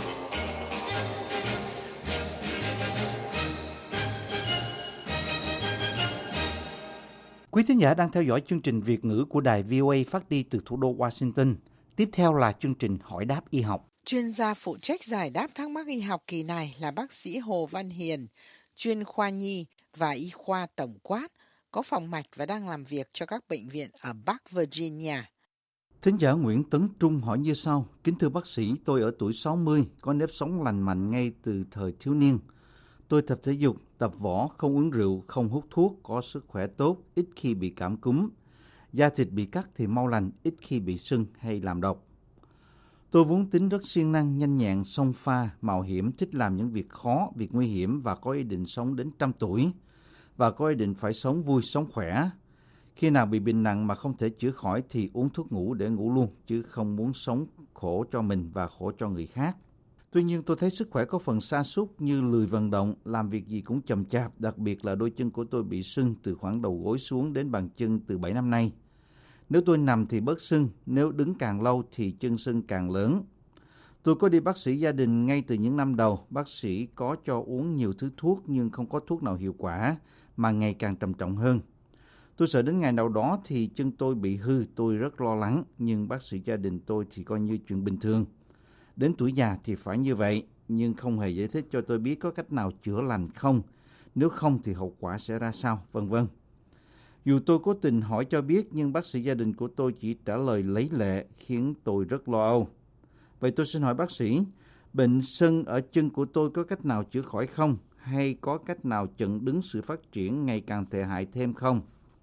Speaker 1: Quý thính giả đang theo dõi chương trình Việt ngữ của đài vê o a phát đi từ thủ đô Washington. Tiếp theo là chương trình Hỏi đáp y học.
Speaker 12: Chuyên gia phụ trách giải đáp thắc mắc y học kỳ này là bác sĩ Hồ Văn Hiền, chuyên khoa nhi và y khoa tổng quát, có phòng mạch và đang làm việc cho các bệnh viện ở Bắc Virginia.
Speaker 1: Thính giả Nguyễn Tấn Trung hỏi như sau: Kính thưa bác sĩ, tôi ở tuổi sáu mươi, có nếp sống lành mạnh ngay từ thời thiếu niên. Tôi tập thể dục, tập võ, không uống rượu, không hút thuốc, có sức khỏe tốt, ít khi bị cảm cúm. Da thịt bị cắt thì mau lành, ít khi bị sưng hay làm độc. Tôi vốn tính rất siêng năng, nhanh nhẹn, xông pha, mạo hiểm, thích làm những việc khó, việc nguy hiểm và có ý định sống đến trăm tuổi. Và có ý định phải sống vui, sống khỏe. Khi nào bị bệnh nặng mà không thể chữa khỏi thì uống thuốc ngủ để ngủ luôn, chứ không muốn sống khổ cho mình và khổ cho người khác. Tuy nhiên tôi thấy sức khỏe có phần sa sút như lười vận động, làm việc gì cũng chậm chạp, đặc biệt là đôi chân của tôi bị sưng từ khoảng đầu gối xuống đến bàn chân từ bảy năm nay. Nếu tôi nằm thì bớt sưng, nếu đứng càng lâu thì chân sưng càng lớn. Tôi có đi bác sĩ gia đình ngay từ những năm đầu, bác sĩ có cho uống nhiều thứ thuốc nhưng không có thuốc nào hiệu quả, mà ngày càng trầm trọng hơn. Tôi sợ đến ngày nào đó thì chân tôi bị hư, tôi rất lo lắng, nhưng bác sĩ gia đình tôi thì coi như chuyện bình thường. Đến tuổi già thì phải như vậy, nhưng không hề giải thích cho tôi biết có cách nào chữa lành không, nếu không thì hậu quả sẽ ra sao, vân vân. Dù tôi cố tình hỏi cho biết, nhưng bác sĩ gia đình của tôi chỉ trả lời lấy lệ, khiến tôi rất lo âu. Vậy tôi xin hỏi bác sĩ, bệnh sưng ở chân của tôi có cách nào chữa khỏi không? Hay có cách nào chặn đứng sự phát triển ngày càng tệ hại thêm không?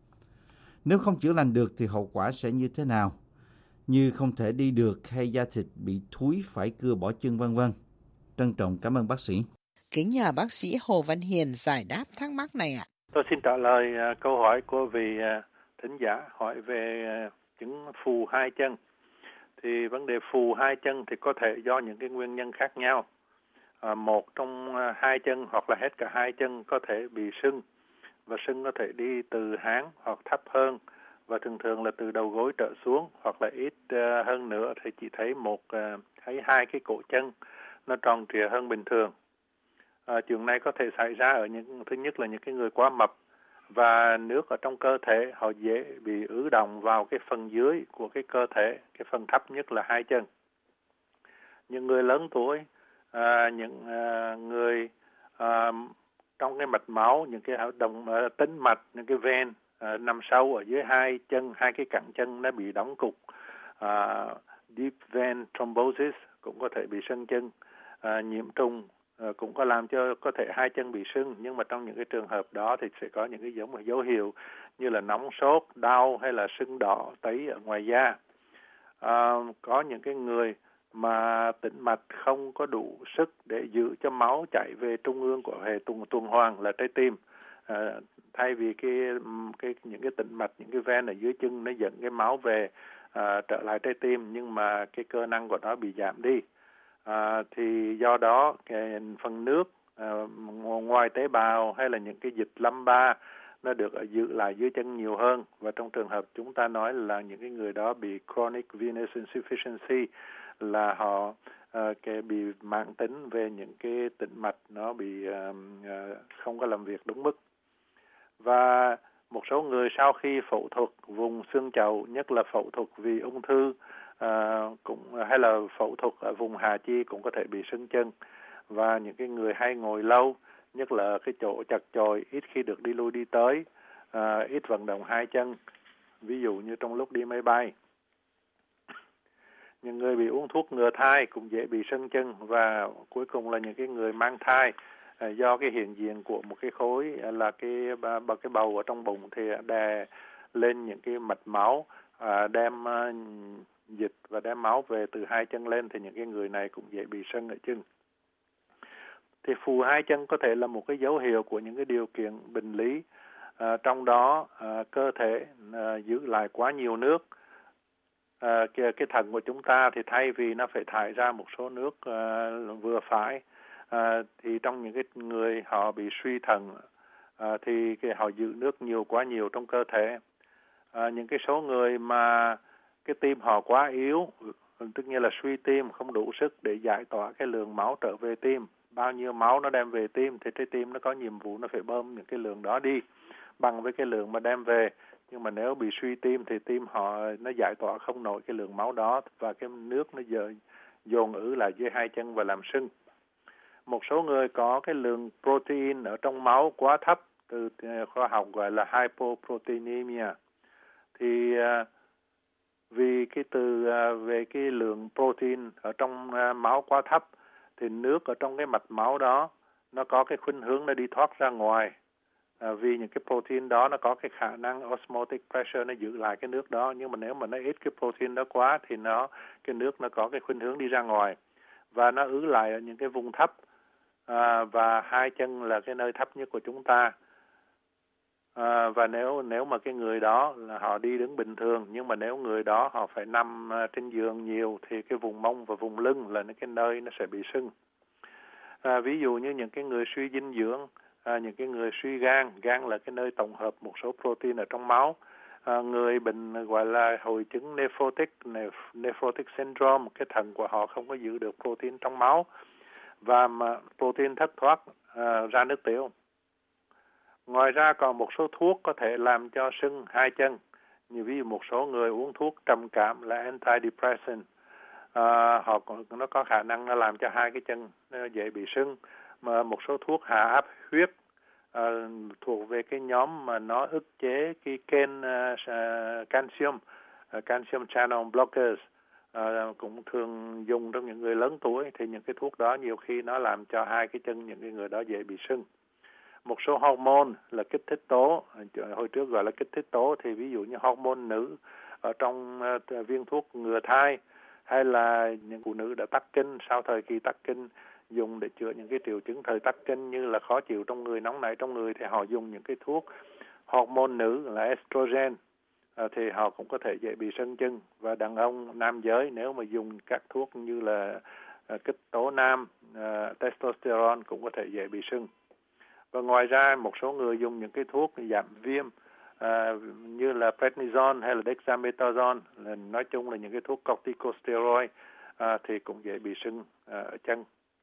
Speaker 1: Nếu không chữa lành được thì hậu quả sẽ như thế nào? Như không thể đi được hay da thịt bị thúi phải cưa bỏ chân vân vân. Trân trọng cảm ơn bác sĩ.
Speaker 12: Kính nhờ bác sĩ Hồ Văn Hiền giải đáp thắc mắc này ạ.
Speaker 13: Tôi xin trả lời uh, câu hỏi của vị uh, thính giả hỏi về uh, chứng phù hai chân. Thì vấn đề phù hai chân thì có thể do những cái nguyên nhân khác nhau. À, một trong uh, hai chân hoặc là hết cả hai chân có thể bị sưng, và sưng có thể đi từ háng hoặc thấp hơn và thường thường là từ đầu gối trở xuống, hoặc là ít uh, hơn nữa thì chỉ thấy một uh, thấy hai cái cổ chân nó tròn trịa hơn bình thường. Uh, chuyện này có thể xảy ra ở những thứ nhất là những cái người quá mập, và nước ở trong cơ thể họ dễ bị ứ đọng vào cái phần dưới của cái cơ thể, cái phần thấp nhất là hai chân. Những người lớn tuổi, à, những à, người à, trong cái mạch máu, những cái động à, tĩnh mạch, những cái vein à, nằm sâu ở dưới hai chân, hai cái cẳng chân nó bị đóng cục, à, deep vein thrombosis cũng có thể bị sưng chân, à, nhiễm trùng à, cũng có làm cho có thể hai chân bị sưng, nhưng mà trong những cái trường hợp đó thì sẽ có những cái dấu dấu hiệu như là nóng sốt, đau hay là sưng đỏ tấy ở ngoài da. À, có những cái người mà tĩnh mạch không có đủ sức để giữ cho máu chảy về trung ương của hệ tuần tuần hoàn là trái tim. À, thay vì cái cái những cái tĩnh mạch, những cái ven ở dưới chân nó dẫn cái máu về à, trở lại trái tim, nhưng mà cái cơ năng của nó bị giảm đi. À, thì do đó cái phần nước à, ngoài tế bào hay là những cái dịch lâm ba nó được giữ lại dưới chân nhiều hơn, và trong trường hợp chúng ta nói là những cái người đó bị chronic venous insufficiency, là họ uh, cái bị mãn tính về những cái tĩnh mạch nó bị uh, uh, không có làm việc đúng mức. Và một số người sau khi phẫu thuật vùng xương chậu, nhất là phẫu thuật vì ung thư uh, cũng hay là phẫu thuật ở vùng hạ chi cũng có thể bị sưng chân. Và những cái người hay ngồi lâu, nhất là cái chỗ chật chội, ít khi được đi lui đi tới, uh, ít vận động hai chân, ví dụ như trong lúc đi máy bay. Những người bị uống thuốc ngừa thai cũng dễ bị sưng chân, và cuối cùng là những cái người mang thai à, do cái hiện diện của một cái khối à, là cái ba, ba cái bầu ở trong bụng thì đè lên những cái mạch máu, à, đem à, dịch và đem máu về từ hai chân lên, thì những cái người này cũng dễ bị sưng ở chân. Thì phù hai chân có thể là một cái dấu hiệu của những cái điều kiện bệnh lý, à, trong đó à, cơ thể à, giữ lại quá nhiều nước. À, cái, cái thận của chúng ta thì thay vì nó phải thải ra một số nước à, vừa phải, à, thì trong những cái người họ bị suy thận à, thì cái họ giữ nước nhiều quá nhiều trong cơ thể. À, những cái số người mà cái tim họ quá yếu, tức nghĩa là suy tim, không đủ sức để giải tỏa cái lượng máu trở về tim. Bao nhiêu máu nó đem về tim thì trái tim nó có nhiệm vụ nó phải bơm những cái lượng đó đi bằng với cái lượng mà đem về. Nhưng mà nếu bị suy tim thì tim họ nó giải tỏa không nổi cái lượng máu đó, và cái nước nó giờ dồn ứ lại dưới hai chân và làm sưng. Một số người có cái lượng protein ở trong máu quá thấp, từ khoa học gọi là hypoproteinemia. Thì uh, vì cái từ uh, về cái lượng protein ở trong uh, máu quá thấp, thì nước ở trong cái mạch máu đó nó có cái khuynh hướng nó đi thoát ra ngoài. À, vì những cái protein đó nó có cái khả năng osmotic pressure nó giữ lại cái nước đó, nhưng mà nếu mà nó ít cái protein đó quá thì nó cái nước nó có cái khuynh hướng đi ra ngoài và nó ứ lại ở những cái vùng thấp, à, và hai chân là cái nơi thấp nhất của chúng ta. À, và nếu nếu mà cái người đó là họ đi đứng bình thường, nhưng mà nếu người đó họ phải nằm uh, trên giường nhiều thì cái vùng mông và vùng lưng là những cái nơi nó sẽ bị sưng. À, ví dụ như những cái người suy dinh dưỡng, À, những cái người suy gan, gan là cái nơi tổng hợp một số protein ở trong máu. À, người bệnh gọi là hội chứng nephrotic, nephrotic syndrome, cái thận của họ không có giữ được protein trong máu, và mà protein thất thoát à, ra nước tiểu. Ngoài ra còn một số thuốc có thể làm cho sưng hai chân, như ví dụ một số người uống thuốc trầm cảm là antidepressant, à, họ nó có khả năng nó làm cho hai cái chân nó dễ bị sưng. Mà một số thuốc hạ áp huyết uh, thuộc về cái nhóm mà nó ức chế cái kênh uh, calcium, uh, calcium channel blockers, uh, cũng thường dùng trong những người lớn tuổi, thì những cái thuốc đó nhiều khi nó làm cho hai cái chân những cái người đó dễ bị sưng. Một số hormone là kích thích tố, hồi trước gọi là kích thích tố, thì ví dụ như hormone nữ ở trong uh, viên thuốc ngừa thai, hay là những phụ nữ đã tắc kinh, sau thời kỳ tắc kinh dùng để chữa những cái triệu chứng thời tắc kinh như là khó chịu trong người, nóng nảy trong người, thì họ dùng những cái thuốc hormone nữ là estrogen, à, thì họ cũng có thể dễ bị sưng chân. Và đàn ông nam giới nếu mà dùng các thuốc như là à, kích tố nam, à, testosterone cũng có thể dễ bị sưng. Và ngoài ra một số người dùng những cái thuốc giảm viêm, à, như là prednisone hay là dexamethasone, là nói chung là những cái thuốc corticosteroid à, thì cũng dễ bị sưng à, ở chân.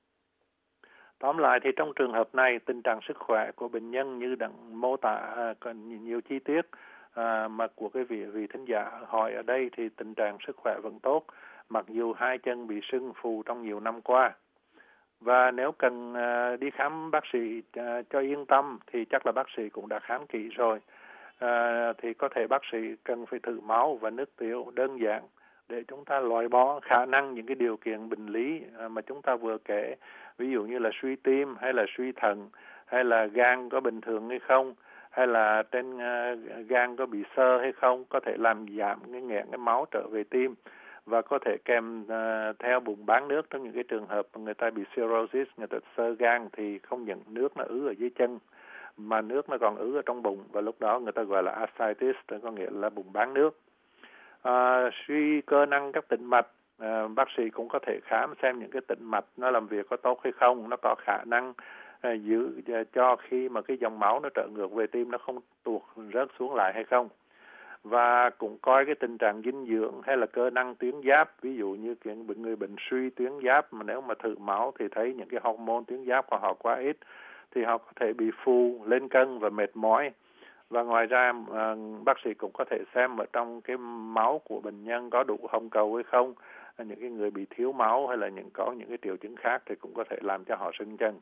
Speaker 13: Tóm lại thì trong trường hợp này, tình trạng sức khỏe của bệnh nhân như đã mô tả à, còn nhiều chi tiết à, mà của cái vị vị thính giả hỏi ở đây thì tình trạng sức khỏe vẫn tốt, mặc dù hai chân bị sưng phù trong nhiều năm qua. Và nếu cần à, đi khám bác sĩ à, cho yên tâm thì chắc là bác sĩ cũng đã khám kỹ rồi. À, thì có thể bác sĩ cần phải thử máu và nước tiểu đơn giản để chúng ta loại bỏ khả năng những cái điều kiện bệnh lý à, mà chúng ta vừa kể, ví dụ như là suy tim hay là suy thận, hay là gan có bình thường hay không, hay là trên uh, gan có bị xơ hay không, có thể làm giảm cái nghẹn cái máu trở về tim, và có thể kèm uh, theo bụng bán nước trong những cái trường hợp người ta bị cirrhosis, người ta xơ gan thì không những nước nó ứ ở dưới chân mà nước nó còn ứ ở trong bụng, và lúc đó người ta gọi là ascites, có nghĩa là bụng bán nước. À, suy cơ năng các tĩnh mạch, à, bác sĩ cũng có thể khám xem những cái tĩnh mạch nó làm việc có tốt hay không, nó có khả năng à, giữ à, cho khi mà cái dòng máu nó trở ngược về tim nó không tuột rớt xuống lại hay không. Và cũng coi cái tình trạng dinh dưỡng hay là cơ năng tuyến giáp, ví dụ như những người bệnh suy tuyến giáp mà nếu mà thử máu thì thấy những cái hormone tuyến giáp của họ quá ít thì họ có thể bị phù, lên cân và mệt mỏi. Và ngoài ra à, bác sĩ cũng có thể xem ở trong cái máu của bệnh nhân có đủ hồng cầu hay không. Những cái người bị thiếu máu hay là những có những cái triệu chứng khác thì cũng có thể làm cho họ sưng chân.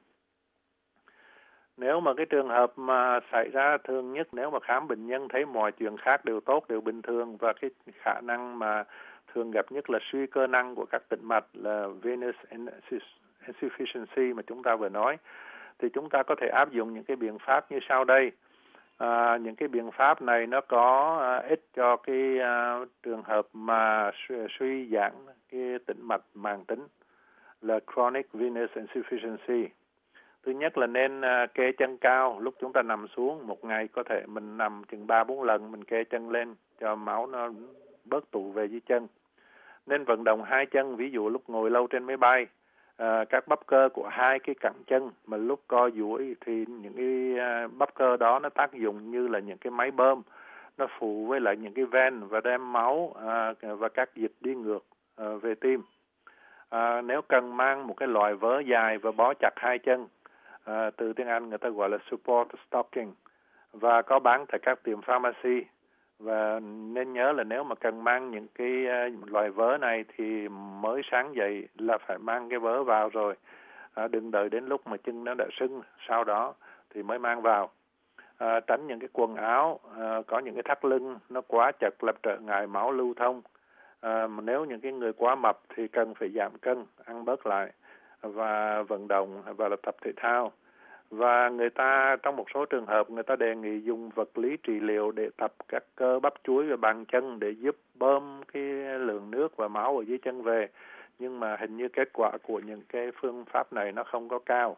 Speaker 13: Nếu mà cái trường hợp mà xảy ra thường nhất, nếu mà khám bệnh nhân thấy mọi chuyện khác đều tốt, đều bình thường, và cái khả năng mà thường gặp nhất là suy cơ năng của các tĩnh mạch là venous insufficiency mà chúng ta vừa nói, thì chúng ta có thể áp dụng những cái biện pháp như sau đây. À, những cái biện pháp này nó có à, ích cho cái à, trường hợp mà suy, suy giãn cái tĩnh mạch màng tính là chronic venous insufficiency. Thứ nhất là nên à, kê chân cao lúc chúng ta nằm xuống. Một ngày có thể mình nằm chừng ba bốn lần, mình kê chân lên cho máu nó bớt tụ về dưới chân. Nên vận động hai chân, ví dụ lúc ngồi lâu trên máy bay, à, các bắp cơ của hai cái cẳng chân mà lúc co duỗi thì những cái à, bắp cơ đó nó tác dụng như là những cái máy bơm, nó phụ với lại những cái ven và đem máu à, và các dịch đi ngược à, về tim. À, nếu cần mang một cái loại vớ dài và bó chặt hai chân, à, từ tiếng Anh người ta gọi là support stocking, và có bán tại các tiệm pharmacy. Và nên nhớ là nếu mà cần mang những cái uh, loại vớ này thì mới sáng dậy là phải mang cái vớ vào rồi. À, đừng đợi đến lúc mà chân nó đã sưng, sau đó thì mới mang vào. À, tránh những cái quần áo à, có những cái thắt lưng nó quá chật làm trở ngại máu lưu thông. À, mà nếu những cái người quá mập thì cần phải giảm cân, ăn bớt lại và vận động và là tập thể thao. Và người ta trong một số trường hợp người ta đề nghị dùng vật lý trị liệu để tập các cơ bắp chuối và bàn chân để giúp bơm cái lượng nước và máu ở dưới chân về. Nhưng mà hình như kết quả của những cái phương pháp này nó không có cao.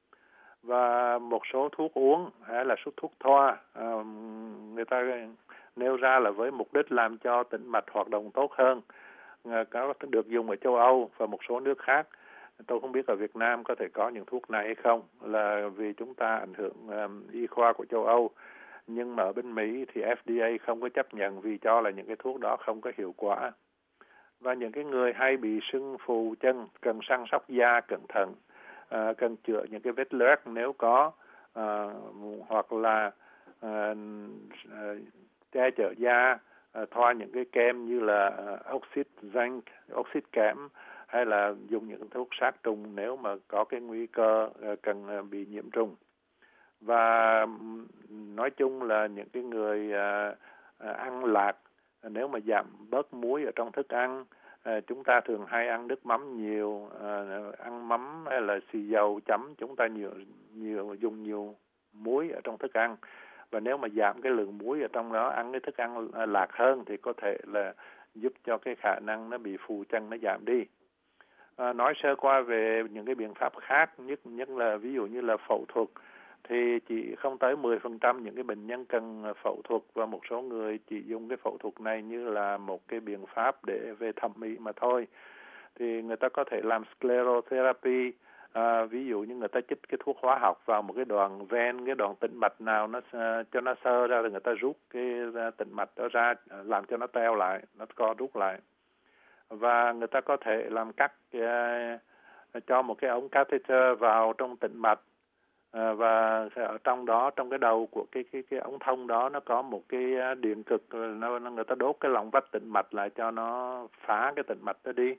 Speaker 13: Và một số thuốc uống hay là số thuốc thoa, à, người ta nêu ra là với mục đích làm cho tĩnh mạch hoạt động tốt hơn, có được dùng ở châu Âu và một số nước khác. Tôi không biết ở Việt Nam có thể có những thuốc này hay không, là vì chúng ta ảnh hưởng um, y khoa của châu Âu. Nhưng mà ở bên Mỹ thì F D A không có chấp nhận vì cho là những cái thuốc đó không có hiệu quả. Và những cái người hay bị sưng phù chân cần săn sóc da cẩn thận, uh, cần chữa những cái vết loét nếu có, uh, hoặc là uh, uh, che chở da, uh, thoa những cái kem như là uh, oxit zinc, oxit kẽm, hay là dùng những thuốc sát trùng nếu mà có cái nguy cơ cần bị nhiễm trùng. Và nói chung là những cái người ăn lạc, nếu mà giảm bớt muối ở trong thức ăn, chúng ta thường hay ăn nước mắm nhiều, ăn mắm hay là xì dầu chấm, chúng ta nhiều nhiều dùng nhiều muối ở trong thức ăn. Và nếu mà giảm cái lượng muối ở trong đó, ăn cái thức ăn lạc hơn thì có thể là giúp cho cái khả năng nó bị phù chân nó giảm đi. À, nói sơ qua về những cái biện pháp khác, nhất nhất là ví dụ như là phẫu thuật, thì chỉ không tới mười phần trăm những cái bệnh nhân cần phẫu thuật, và một số người chỉ dùng cái phẫu thuật này như là một cái biện pháp để về thẩm mỹ mà thôi. Thì người ta có thể làm sclerotherapy, À, ví dụ như người ta chích cái thuốc hóa học vào một cái đoạn ven, cái đoạn tĩnh mạch nào nó cho nó xơ ra, thì người ta rút cái tĩnh mạch đó ra, làm cho nó teo lại, nó co rút lại. Và người ta có thể làm cắt uh, cho một cái ống catheter vào trong tĩnh mạch, uh, và ở trong đó, trong cái đầu của cái cái cái ống thông đó, nó có một cái điện cực, nó, người ta đốt cái lòng vách tĩnh mạch lại cho nó phá cái tĩnh mạch đó đi.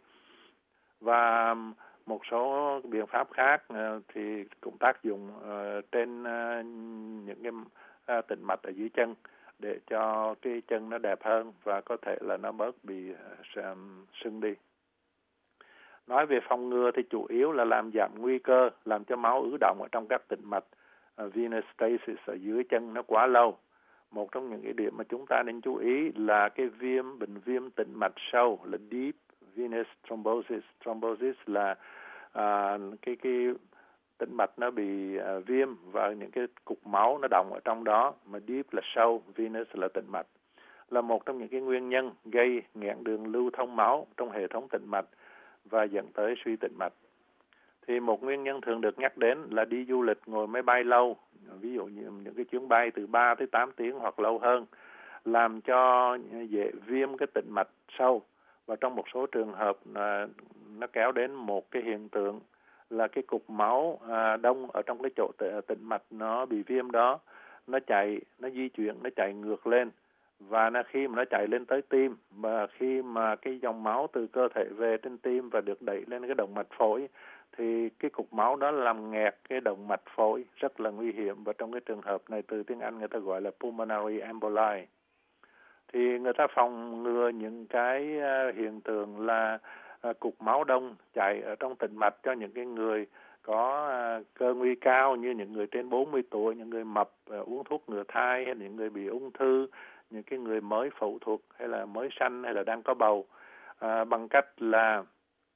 Speaker 13: Và một số biện pháp khác uh, thì cũng tác dụng uh, trên uh, những cái uh, tĩnh mạch ở dưới chân để cho cái chân nó đẹp hơn và có thể là nó bớt bị uh, sưng đi. Nói về phòng ngừa thì chủ yếu là làm giảm nguy cơ làm cho máu ứ động ở trong các tĩnh mạch uh, venous stasis ở dưới chân nó quá lâu. Một trong những cái điểm mà chúng ta nên chú ý là cái viêm, bệnh viêm tĩnh mạch sâu là deep venous thrombosis. Thrombosis là à, cái cái tĩnh mạch nó bị à, viêm và những cái cục máu nó đọng ở trong đó, mà deep là sâu, venous là tĩnh mạch, là một trong những cái nguyên nhân gây nghẽn đường lưu thông máu trong hệ thống tĩnh mạch và dẫn tới suy tĩnh mạch. Thì một nguyên nhân thường được nhắc đến là đi du lịch ngồi máy bay lâu, ví dụ như những cái chuyến bay từ ba tới tám tiếng hoặc lâu hơn, làm cho dễ viêm cái tĩnh mạch sâu. Và trong một số trường hợp à, nó kéo đến một cái hiện tượng là cái cục máu à, đông ở trong cái chỗ tĩnh mạch nó bị viêm đó, nó chạy, nó di chuyển, nó chạy ngược lên. Và nó, khi mà nó chạy lên tới tim, mà khi mà cái dòng máu từ cơ thể về trên tim và được đẩy lên cái động mạch phổi, thì cái cục máu đó làm nghẹt cái động mạch phổi, rất là nguy hiểm. Và trong cái trường hợp này, từ tiếng Anh người ta gọi là pulmonary emboli. Thì người ta phòng ngừa những cái uh, hiện tượng là uh, cục máu đông chạy ở trong tĩnh mạch cho những cái người có uh, cơ nguy cao, như những người trên bốn mươi tuổi, những người mập, uh, uống thuốc ngừa thai, hay những người bị ung thư, những cái người mới phẫu thuật hay là mới sanh hay là đang có bầu, uh, bằng cách là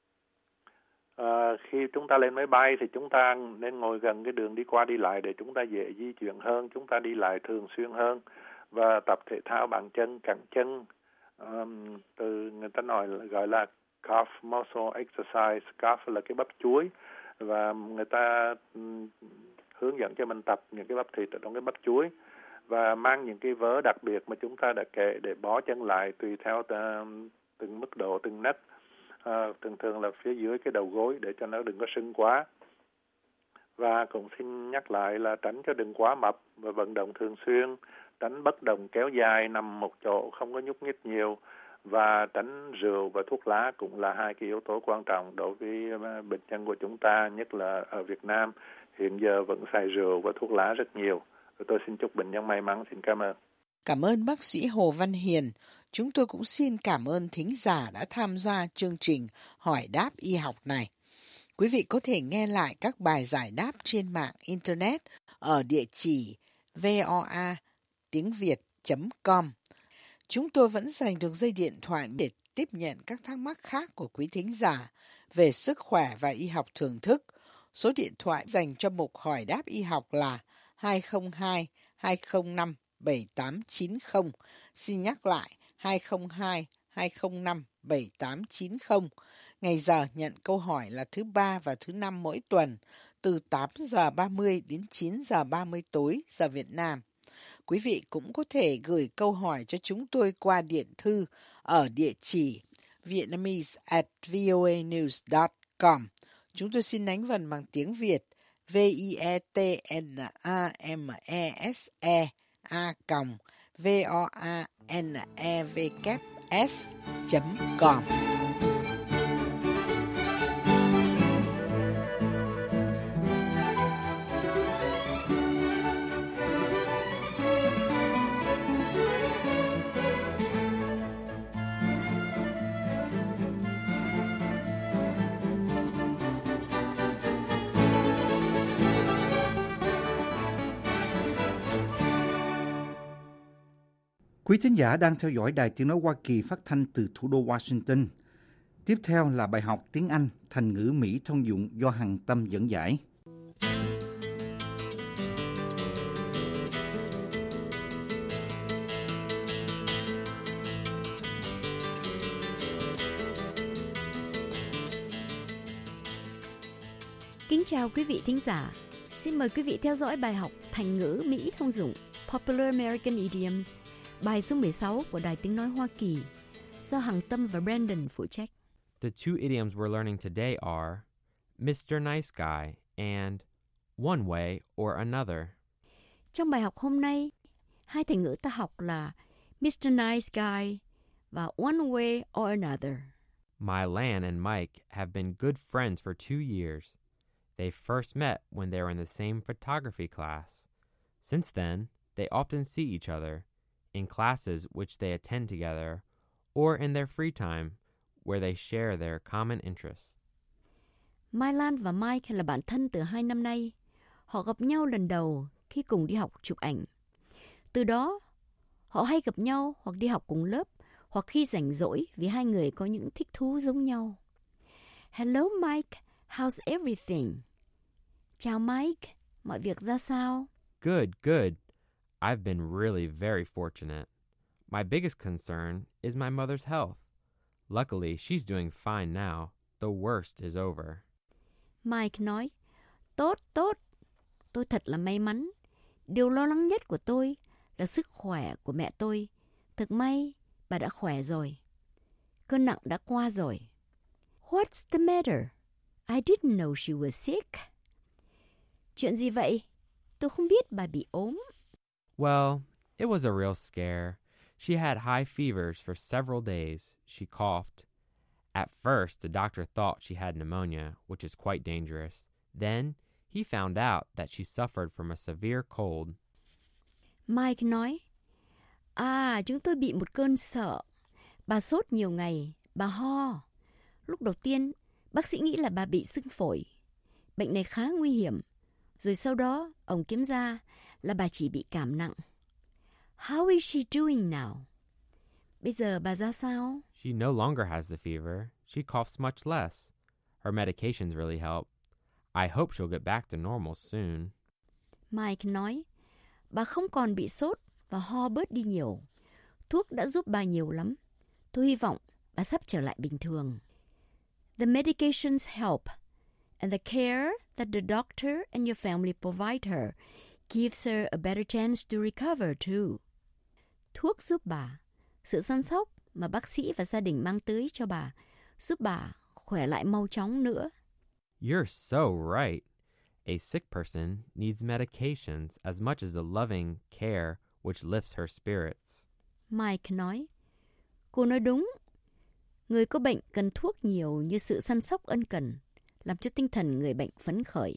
Speaker 13: uh, khi chúng ta lên máy bay thì chúng ta nên ngồi gần cái đường đi qua đi lại để chúng ta dễ di chuyển hơn, chúng ta đi lại thường xuyên hơn, và tập thể thao bằng chân, cẳng chân, um, từ người ta nói gọi là calf muscle exercise. Calf là cái bắp chuối, và người ta um, hướng dẫn cho mình tập những cái bắp thịt ở trong cái bắp chuối, và mang những cái vớ đặc biệt mà chúng ta đã kể để bó chân lại tùy theo t- từng mức độ, từng nấc, uh, thường thường là phía dưới cái đầu gối để cho nó đừng có sưng quá. Và cũng xin nhắc lại là tránh cho đừng quá mập và vận động thường xuyên, tránh bất động kéo dài, nằm một chỗ không có nhúc nhích nhiều, và tránh rượu và thuốc lá cũng là hai cái yếu tố quan trọng đối với bệnh nhân của chúng ta, nhất là ở Việt Nam hiện giờ vẫn xài rượu và thuốc lá rất nhiều. Tôi xin chúc bệnh nhân may mắn. Xin cảm ơn.
Speaker 12: Cảm ơn bác sĩ Hồ Văn Hiền. Chúng tôi cũng xin cảm ơn thính giả đã tham gia chương trình Hỏi đáp y học này. Quý vị có thể nghe lại các bài giải đáp trên mạng Internet ở địa chỉ voa tiếng việt chấm com. Chúng tôi vẫn dành được dây điện thoại để tiếp nhận các thắc mắc khác của quý thính giả về sức khỏe và y học thưởng thức. Số điện thoại dành cho mục Hỏi đáp y học là hai không hai hai không năm bảy tám chín không. Xin nhắc lại hai không hai hai không năm bảy tám chín không. Ngày giờ nhận câu hỏi là thứ ba và thứ năm mỗi tuần, từ tám giờ ba mươi đến chín giờ ba mươi tối giờ Việt Nam. Quý vị cũng có thể gửi câu hỏi cho chúng tôi qua điện thư ở địa chỉ vietnamese at voanews dot com. Chúng tôi xin đánh vần bằng tiếng Việt v i e t n a m e s e a v o a n e w s chấm com.
Speaker 1: Quý thính giả đang theo dõi Đài Tiếng nói Hoa Kỳ phát thanh từ thủ đô Washington. Tiếp theo là bài học tiếng Anh thành ngữ Mỹ thông dụng do Hằng Tâm dẫn giải.
Speaker 14: Kính chào quý vị thính giả. Xin mời quý vị theo dõi bài học Thành ngữ Mỹ thông dụng Popular American Idioms, bài số mười sáu của Đài Tiếng Nói Hoa Kỳ, do Hằng Tâm và Brandon phụ trách.
Speaker 15: The two idioms we're learning today are mister Nice Guy and one way or another.
Speaker 14: Trong bài học hôm nay, hai thành ngữ ta học là mister Nice Guy và one way or another.
Speaker 15: My Lan and Mike have been good friends for two years. They first met when they were in the same photography class. Since then, they often see each other in classes which they attend together or in their free time where they share their common interests.
Speaker 14: Mai Lan và Mike là bạn thân từ hai năm nay. Họ gặp nhau lần đầu khi cùng đi học chụp ảnh. Từ đó, họ hay gặp nhau hoặc đi học cùng lớp hoặc khi rảnh rỗi vì hai người có những thích thú giống nhau. Hello Mike, how's everything? Chào Mike, mọi việc ra sao?
Speaker 15: Good, good. I've been really very fortunate. My biggest concern is my mother's health. Luckily, she's doing fine now. The worst is over.
Speaker 14: Mike nói, tốt, tốt. Tôi thật là may mắn. Điều lo lắng nhất của tôi là sức khỏe của mẹ tôi. Thật may, bà đã khỏe rồi. Cơn nặng đã qua rồi. What's the matter? I didn't know she was sick. Chuyện gì vậy? Tôi không biết bà bị ốm.
Speaker 15: Well, it was a real scare. She had high fevers for several days. She coughed. At first, the doctor thought she had pneumonia, which is quite dangerous. Then, he found out that she suffered from a severe cold.
Speaker 14: Mike nói, à, chúng tôi bị một cơn sợ. Bà sốt nhiều ngày, bà ho. Lúc đầu tiên, bác sĩ nghĩ là bà bị sưng phổi. Bệnh này khá nguy hiểm. Rồi sau đó, ông kiểm tra là bà chỉ bị cảm nặng. How is she doing now? Bây giờ bà ra sao?
Speaker 15: She no longer has the fever. She coughs much less. Her medications really help. I hope she'll get back to normal soon.
Speaker 14: Mike nói, bà không còn bị sốt và ho bớt đi nhiều. Thuốc đã giúp bà nhiều lắm. Tôi hy vọng bà sắp trở lại bình thường. The medications help, and the care that the doctor and your family provide her gives her a better chance to recover too. Thuốc giúp bà, sự săn sóc mà bác sĩ và gia đình mang tới cho bà giúp bà khỏe lại mau chóng nữa.
Speaker 15: You're so right. A sick person needs medications as much as the loving care which lifts her spirits.
Speaker 14: Mike nói, cô nói đúng. Người có bệnh cần thuốc nhiều như sự săn sóc ân cần, làm cho tinh thần người bệnh phấn khởi.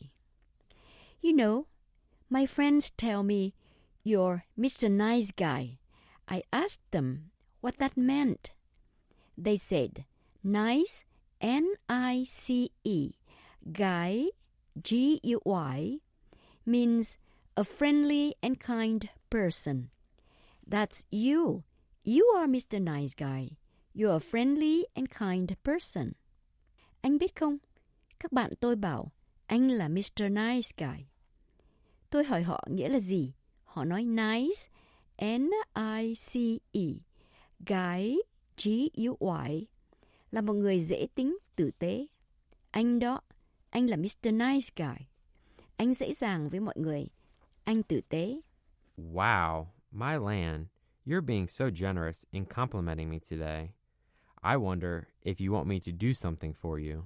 Speaker 14: You know, my friends tell me you're mister Nice Guy. I asked them what that meant. They said, nice, N I C E, guy, G U Y, means a friendly and kind person. That's you. You are mister Nice Guy. You're a friendly and kind person. Anh biết không, các bạn tôi bảo anh là mister Nice Guy. Tôi hỏi họ nghĩa là gì. Họ nói nice, N I C E, guy, G U Y, là một người dễ tính, tử tế. Anh đó, anh là mister Nice Guy. Anh dễ dàng với mọi người. Anh tử tế.
Speaker 15: Wow, my Lan, you're being so generous in complimenting me today. I wonder if you want me to do something for you.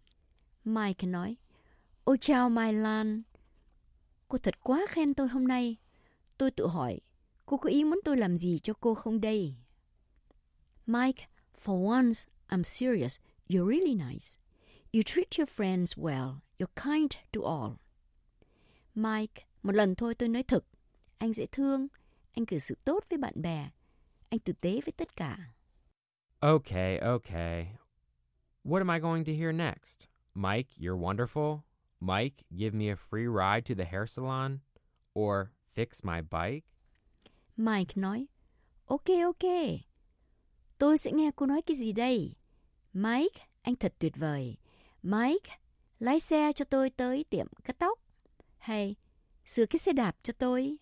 Speaker 14: Mike nói, ôi chào Mai Lan. Cô thật quá khen tôi hôm nay. Tôi tự hỏi, cô có ý muốn tôi làm gì cho cô không đây? Mike, for once, I'm serious. You're really nice. You treat your friends well. You're kind to all. Mike, một lần thôi tôi nói thật. Anh dễ thương. Anh cư xử tốt với bạn bè. Anh tử tế với tất cả.
Speaker 15: Okay, okay. What am I going to hear next? Mike, you're wonderful. Mike, give me a free ride to the hair salon. Or fix my bike.
Speaker 14: Mike nói, ok, ok. Tôi sẽ nghe cô nói cái gì đây? Mike, anh thật tuyệt vời. Mike, lái xe cho tôi tới tiệm cắt tóc. Hay, sửa cái xe đạp cho tôi.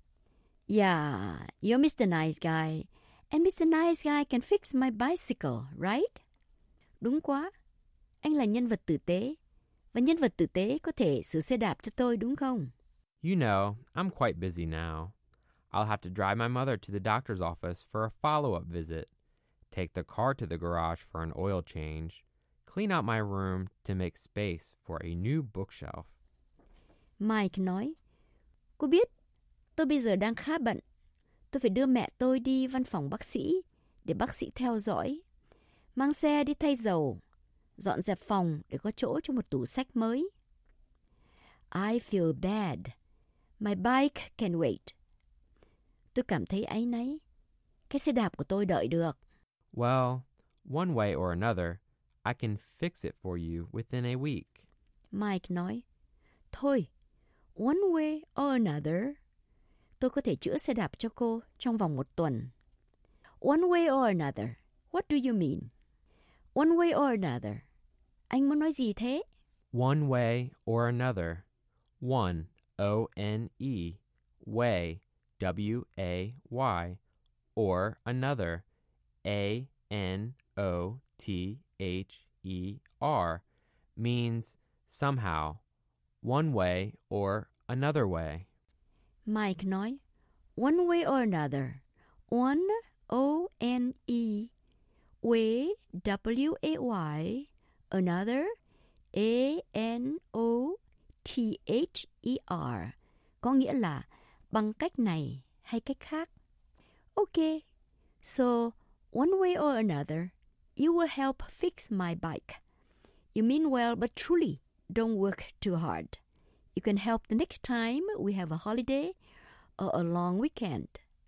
Speaker 14: Yeah, you're mister Nice Guy. And mister Nice Guy can fix my bicycle, right? Đúng quá. Anh là nhân vật tử tế. Và nhân vật tử tế có thể sửa xe đạp cho tôi đúng không?
Speaker 15: You know, I'm quite busy now. I'll have to drive my mother to the doctor's office for a follow-up visit, take the car to the garage for an oil change, clean out my room to make space for a new bookshelf.
Speaker 14: Mike nói, cô biết, tôi bây giờ đang khá bận. Tôi phải đưa mẹ tôi đi văn phòng bác sĩ để bác sĩ theo dõi, mang xe đi thay dầu, dọn dẹp phòng để có chỗ cho một tủ sách mới. I feel bad. My bike can wait. Tôi cảm thấy áy náy. Cái xe đạp của tôi đợi được.
Speaker 15: Well, one way or another, I can fix it for you within a week.
Speaker 14: Mike nói, thôi, one way or another, tôi có thể chữa xe đạp cho cô trong vòng một tuần. One way or another, what do you mean? One way or another, anh muốn nói gì thế?
Speaker 15: One way or another. One, O N E, way, W A Y, or another, A N O T H E R, means somehow, one way or another way.
Speaker 14: Mike nói, one way or another, one, O N E, way, W A Y, another, A N O T H E R, có nghĩa là bằng cách này hay cách khác. Okay, so one way or another, you will help fix my bike. You mean well, but truly, don't work too hard. You can help the next time we have a holiday or a long weekend.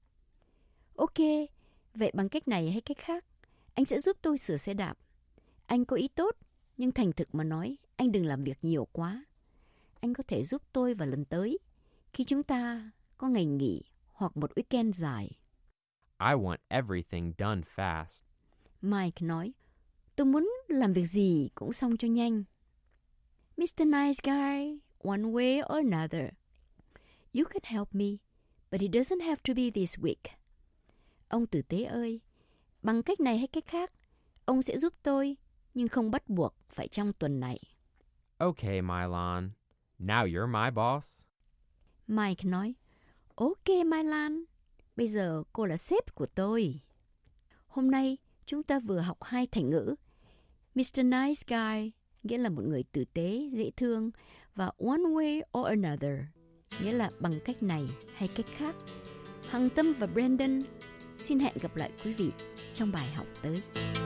Speaker 14: Okay, vậy bằng cách này hay cách khác, anh sẽ giúp tôi sửa xe đạp. Anh có ý tốt, nhưng thành thực mà nói, anh đừng làm việc nhiều quá. Anh có thể giúp tôi vào lần tới, khi chúng ta có ngày nghỉ hoặc một weekend dài.
Speaker 15: I want everything done fast.
Speaker 14: Mike nói, tôi muốn làm việc gì cũng xong cho nhanh. Mister Nice Guy, one way or another, you can help me, but it doesn't have to be this week. Ông tử tế ơi, bằng cách này hay cách khác, ông sẽ giúp tôi, nhưng không bắt buộc phải trong tuần này.
Speaker 15: Okay, Milan. Now you're my boss.
Speaker 14: Mike nói, ok Milan, bây giờ cô là sếp của tôi. Hôm nay chúng ta vừa học hai thành ngữ. Mister Nice Guy nghĩa là một người tử tế, dễ thương, và one way or another nghĩa là bằng cách này hay cách khác. Hằng Tâm và Brandon xin hẹn gặp lại quý vị trong bài học tới.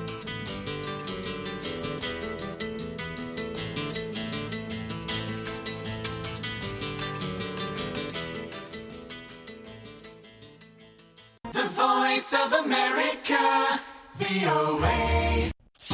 Speaker 16: The Voice of America, V O A.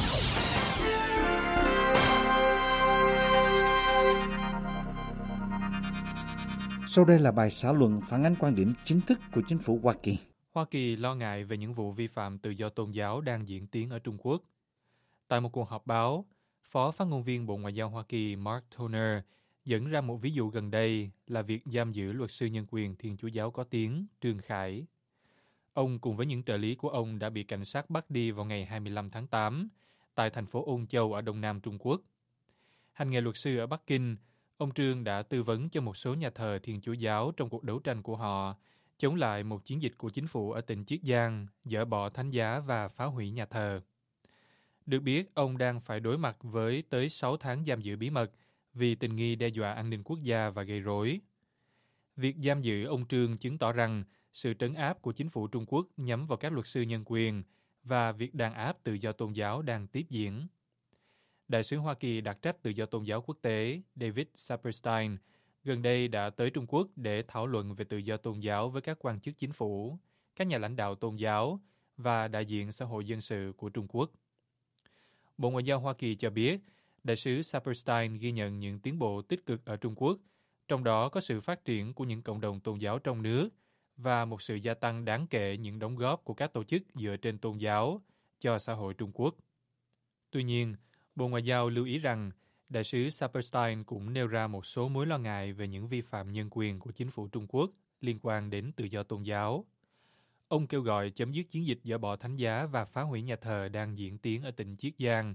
Speaker 1: Sau đây là bài xã luận phản ánh quan điểm chính thức của chính phủ Hoa Kỳ.
Speaker 17: Hoa Kỳ lo ngại về những vụ vi phạm tự do tôn giáo đang diễn tiến ở Trung Quốc. Tại một cuộc họp báo, Phó phát ngôn viên Bộ Ngoại giao Hoa Kỳ Mark Toner dẫn ra một ví dụ gần đây là việc giam giữ luật sư nhân quyền Thiên Chúa giáo có tiếng Trương Khải. Ông cùng với những trợ lý của ông đã bị cảnh sát bắt đi vào ngày hai mươi lăm tháng tám tại thành phố Ôn Châu ở đông nam Trung Quốc. Hành nghề luật sư ở Bắc Kinh, ông Trương đã tư vấn cho một số nhà thờ Thiên Chúa giáo trong cuộc đấu tranh của họ chống lại một chiến dịch của chính phủ ở tỉnh Chiết Giang dỡ bỏ thánh giá và phá hủy nhà thờ. Được biết, ông đang phải đối mặt với tới sáu tháng giam giữ bí mật vì tình nghi đe dọa an ninh quốc gia và gây rối. Việc giam giữ ông Trương chứng tỏ rằng sự trấn áp của chính phủ Trung Quốc nhắm vào các luật sư nhân quyền và việc đàn áp tự do tôn giáo đang tiếp diễn. Đại sứ Hoa Kỳ đặc trách tự do tôn giáo quốc tế David Saperstein gần đây đã tới Trung Quốc để thảo luận về tự do tôn giáo với các quan chức chính phủ, các nhà lãnh đạo tôn giáo và đại diện xã hội dân sự của Trung Quốc. Bộ Ngoại giao Hoa Kỳ cho biết, đại sứ Saperstein ghi nhận những tiến bộ tích cực ở Trung Quốc, trong đó có sự phát triển của những cộng đồng tôn giáo trong nước và một sự gia tăng đáng kể những đóng góp của các tổ chức dựa trên tôn giáo cho xã hội Trung Quốc. Tuy nhiên, Bộ Ngoại giao lưu ý rằng đại sứ Saperstein cũng nêu ra một số mối lo ngại về những vi phạm nhân quyền của chính phủ Trung Quốc liên quan đến tự do tôn giáo. Ông kêu gọi chấm dứt chiến dịch dỡ bỏ thánh giá và phá hủy nhà thờ đang diễn tiến ở tỉnh Chiết Giang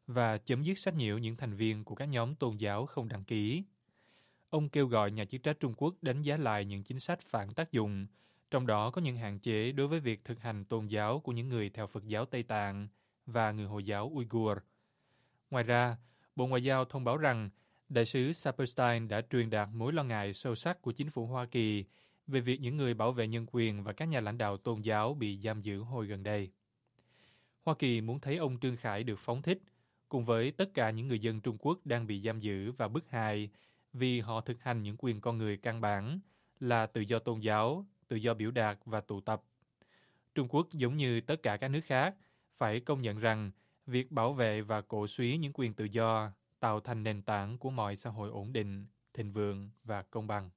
Speaker 17: và chấm dứt sách nhiễu những thành viên của các nhóm tôn giáo không đăng ký. Ông kêu gọi nhà chức trách Trung Quốc đánh giá lại những chính sách phản tác dụng, trong đó có những hạn chế đối với việc thực hành tôn giáo của những người theo Phật giáo Tây Tạng và người Hồi giáo Uyghur. Ngoài ra, Bộ Ngoại giao thông báo rằng Đại sứ Saperstein đã truyền đạt mối lo ngại sâu sắc của chính phủ Hoa Kỳ về việc những người bảo vệ nhân quyền và các nhà lãnh đạo tôn giáo bị giam giữ hồi gần đây. Hoa Kỳ muốn thấy ông Trương Khải được phóng thích, cùng với tất cả những người dân Trung Quốc đang bị giam giữ và bức hại vì họ thực hành những quyền con người căn bản là tự do tôn giáo, tự do biểu đạt và tụ tập. Trung Quốc, giống như tất cả các nước khác, phải công nhận rằng việc bảo vệ và cổ suý những quyền tự do tạo thành nền tảng của mọi xã hội ổn định, thịnh vượng và công bằng.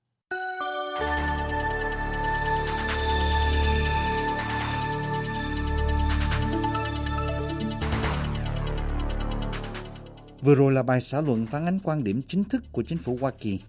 Speaker 1: Vừa rồi là bài xã luận phản ánh quan điểm chính thức của chính phủ Hoa Kỳ.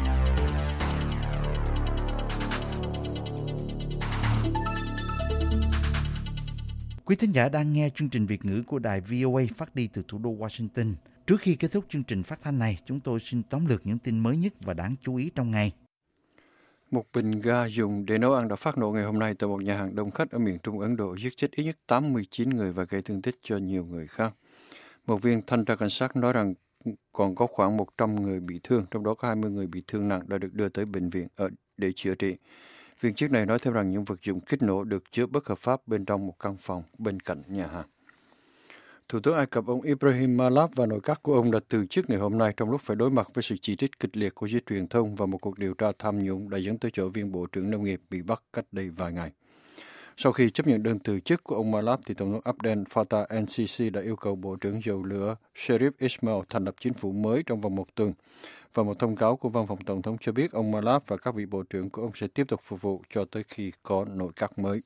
Speaker 1: Quý thính giả đang nghe chương trình Việt ngữ của đài vê o a phát đi từ thủ đô Washington. Trước khi kết thúc chương trình phát thanh này, chúng tôi xin tóm lược những tin mới nhất và đáng chú ý trong ngày.
Speaker 2: Một bình ga dùng để nấu ăn đã phát nổ ngày hôm nay tại một nhà hàng đông khách ở miền Trung Ấn Độ, giết chết ít nhất tám mươi chín người và gây thương tích cho nhiều người khác. Một viên thanh tra cảnh sát nói rằng còn có khoảng một trăm người bị thương, trong đó có hai mươi người bị thương nặng đã được đưa tới bệnh viện ở để chữa trị. Viên chức này nói thêm rằng những vật dụng kích nổ được chứa bất hợp pháp bên trong một căn phòng bên cạnh nhà hàng. Thủ tướng Ai Cập ông Ibrahim Malaf và nội các của ông đã từ chức ngày hôm nay trong lúc phải đối mặt với sự chỉ trích kịch liệt của giới truyền thông và một cuộc điều tra tham nhũng đã dẫn tới chỗ viên Bộ trưởng Nông nghiệp bị bắt cách đây vài ngày. Sau khi chấp nhận đơn từ chức của ông Malaf, thì Tổng thống Abdel Fattah el-Sisi đã yêu cầu Bộ trưởng Dầu lửa Sharif Ismail thành lập chính phủ mới trong vòng một tuần. Và một thông cáo của Văn phòng Tổng thống cho biết ông Malaf và các vị bộ trưởng của ông sẽ tiếp tục phục vụ cho tới khi có nội các mới.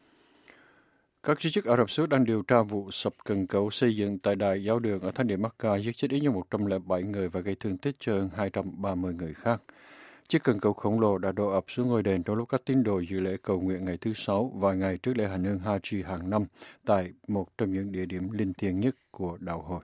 Speaker 2: Các giới chức Ả Rập Xê Út đang điều tra vụ sập cần cẩu xây dựng tại đài giáo đường ở thánh địa Mecca, giết chết ít nhất một trăm lẻ bảy người và gây thương tích cho hơn hai trăm ba mươi người khác. Chiếc cần cẩu khổng lồ đã đổ ập xuống ngôi đền trong lúc các tín đồ dự lễ cầu nguyện ngày thứ Sáu, vài ngày trước lễ hành hương Haji hàng năm tại một trong những địa điểm linh thiêng nhất của đạo hồi.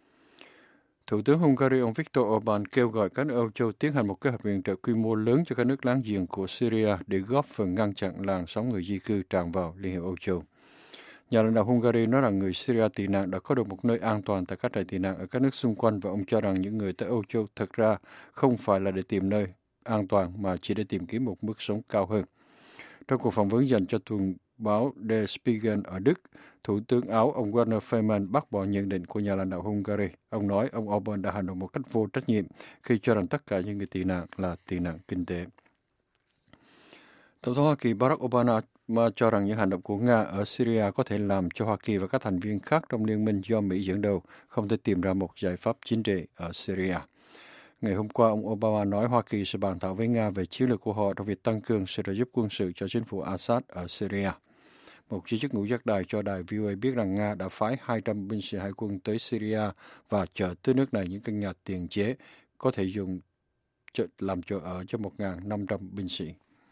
Speaker 2: Thủ tướng Hungary ông Viktor Orbán kêu gọi các nước Âu Châu tiến hành một kế hoạch viện trợ quy mô lớn cho các nước láng giềng của Syria để góp phần ngăn chặn làn sóng người di cư tràn vào Liên hiệp Âu Châu. Nhà lãnh đạo Hungary nói rằng người Syria tị nạn đã có được một nơi an toàn tại các trại tị nạn ở các nước xung quanh, và ông cho rằng những người tới Âu Châu thật ra không phải là để tìm nơi an toàn mà chỉ để tìm kiếm một mức sống cao hơn. Trong cuộc phỏng vấn dành cho tuần báo Der Spiegel ở Đức, Thủ tướng Áo ông Werner Faymann bác bỏ nhận định của nhà lãnh đạo Hungary. Ông nói ông Orbán đã hành động một cách vô trách nhiệm khi cho rằng tất cả những người tị nạn là tị nạn kinh tế. Tổng thống Hoa Kỳ Barack Obama mà cho rằng những hành động của Nga ở Syria có thể làm cho Hoa Kỳ và các thành viên khác trong liên minh do Mỹ dẫn đầu không thể tìm ra một giải pháp chính trị ở Syria. Ngày hôm qua, ông Obama nói Hoa Kỳ sẽ bàn thảo với Nga về chiến lược của họ trong việc tăng cường sự trợ giúp quân sự cho chính phủ Assad ở Syria. Một giới chức ngũ giác đài cho đài vê o a biết rằng Nga đã phái hai trăm binh sĩ hải quân tới Syria và chở tới nước này những căn nhà tiền chế có thể dùng làm chỗ ở cho một nghìn năm trăm binh sĩ.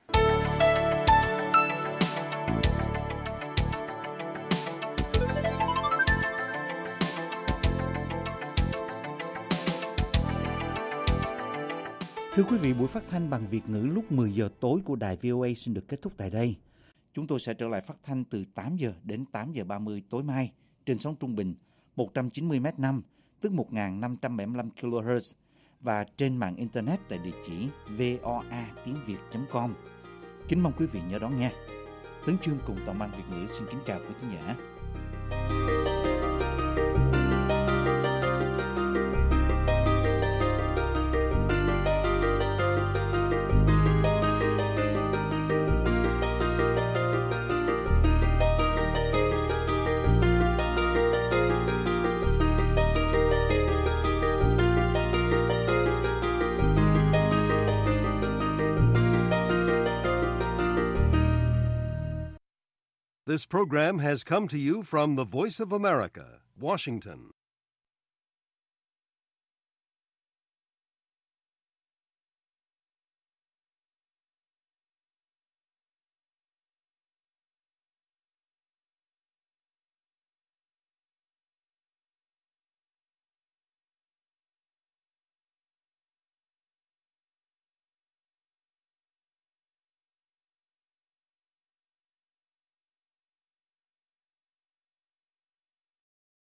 Speaker 1: Thưa quý vị, buổi phát thanh bằng Việt ngữ lúc mười giờ tối của đài vê o a xin được kết thúc tại đây. Chúng tôi sẽ trở lại phát thanh từ tám giờ đến tám giờ ba mươi tối mai trên sóng trung bình một trăm chín mươi mét năm, tức một nghìn năm trăm bảy mươi lăm ki lô héc, và trên mạng Internet tại địa chỉ voa tiếng việt chấm com. Kính mong quý vị nhớ đón nghe. Tấn Chương cùng toàn ban Việt ngữ xin kính chào quý khán giả.
Speaker 18: This program has come to you from the Voice of America, Washington.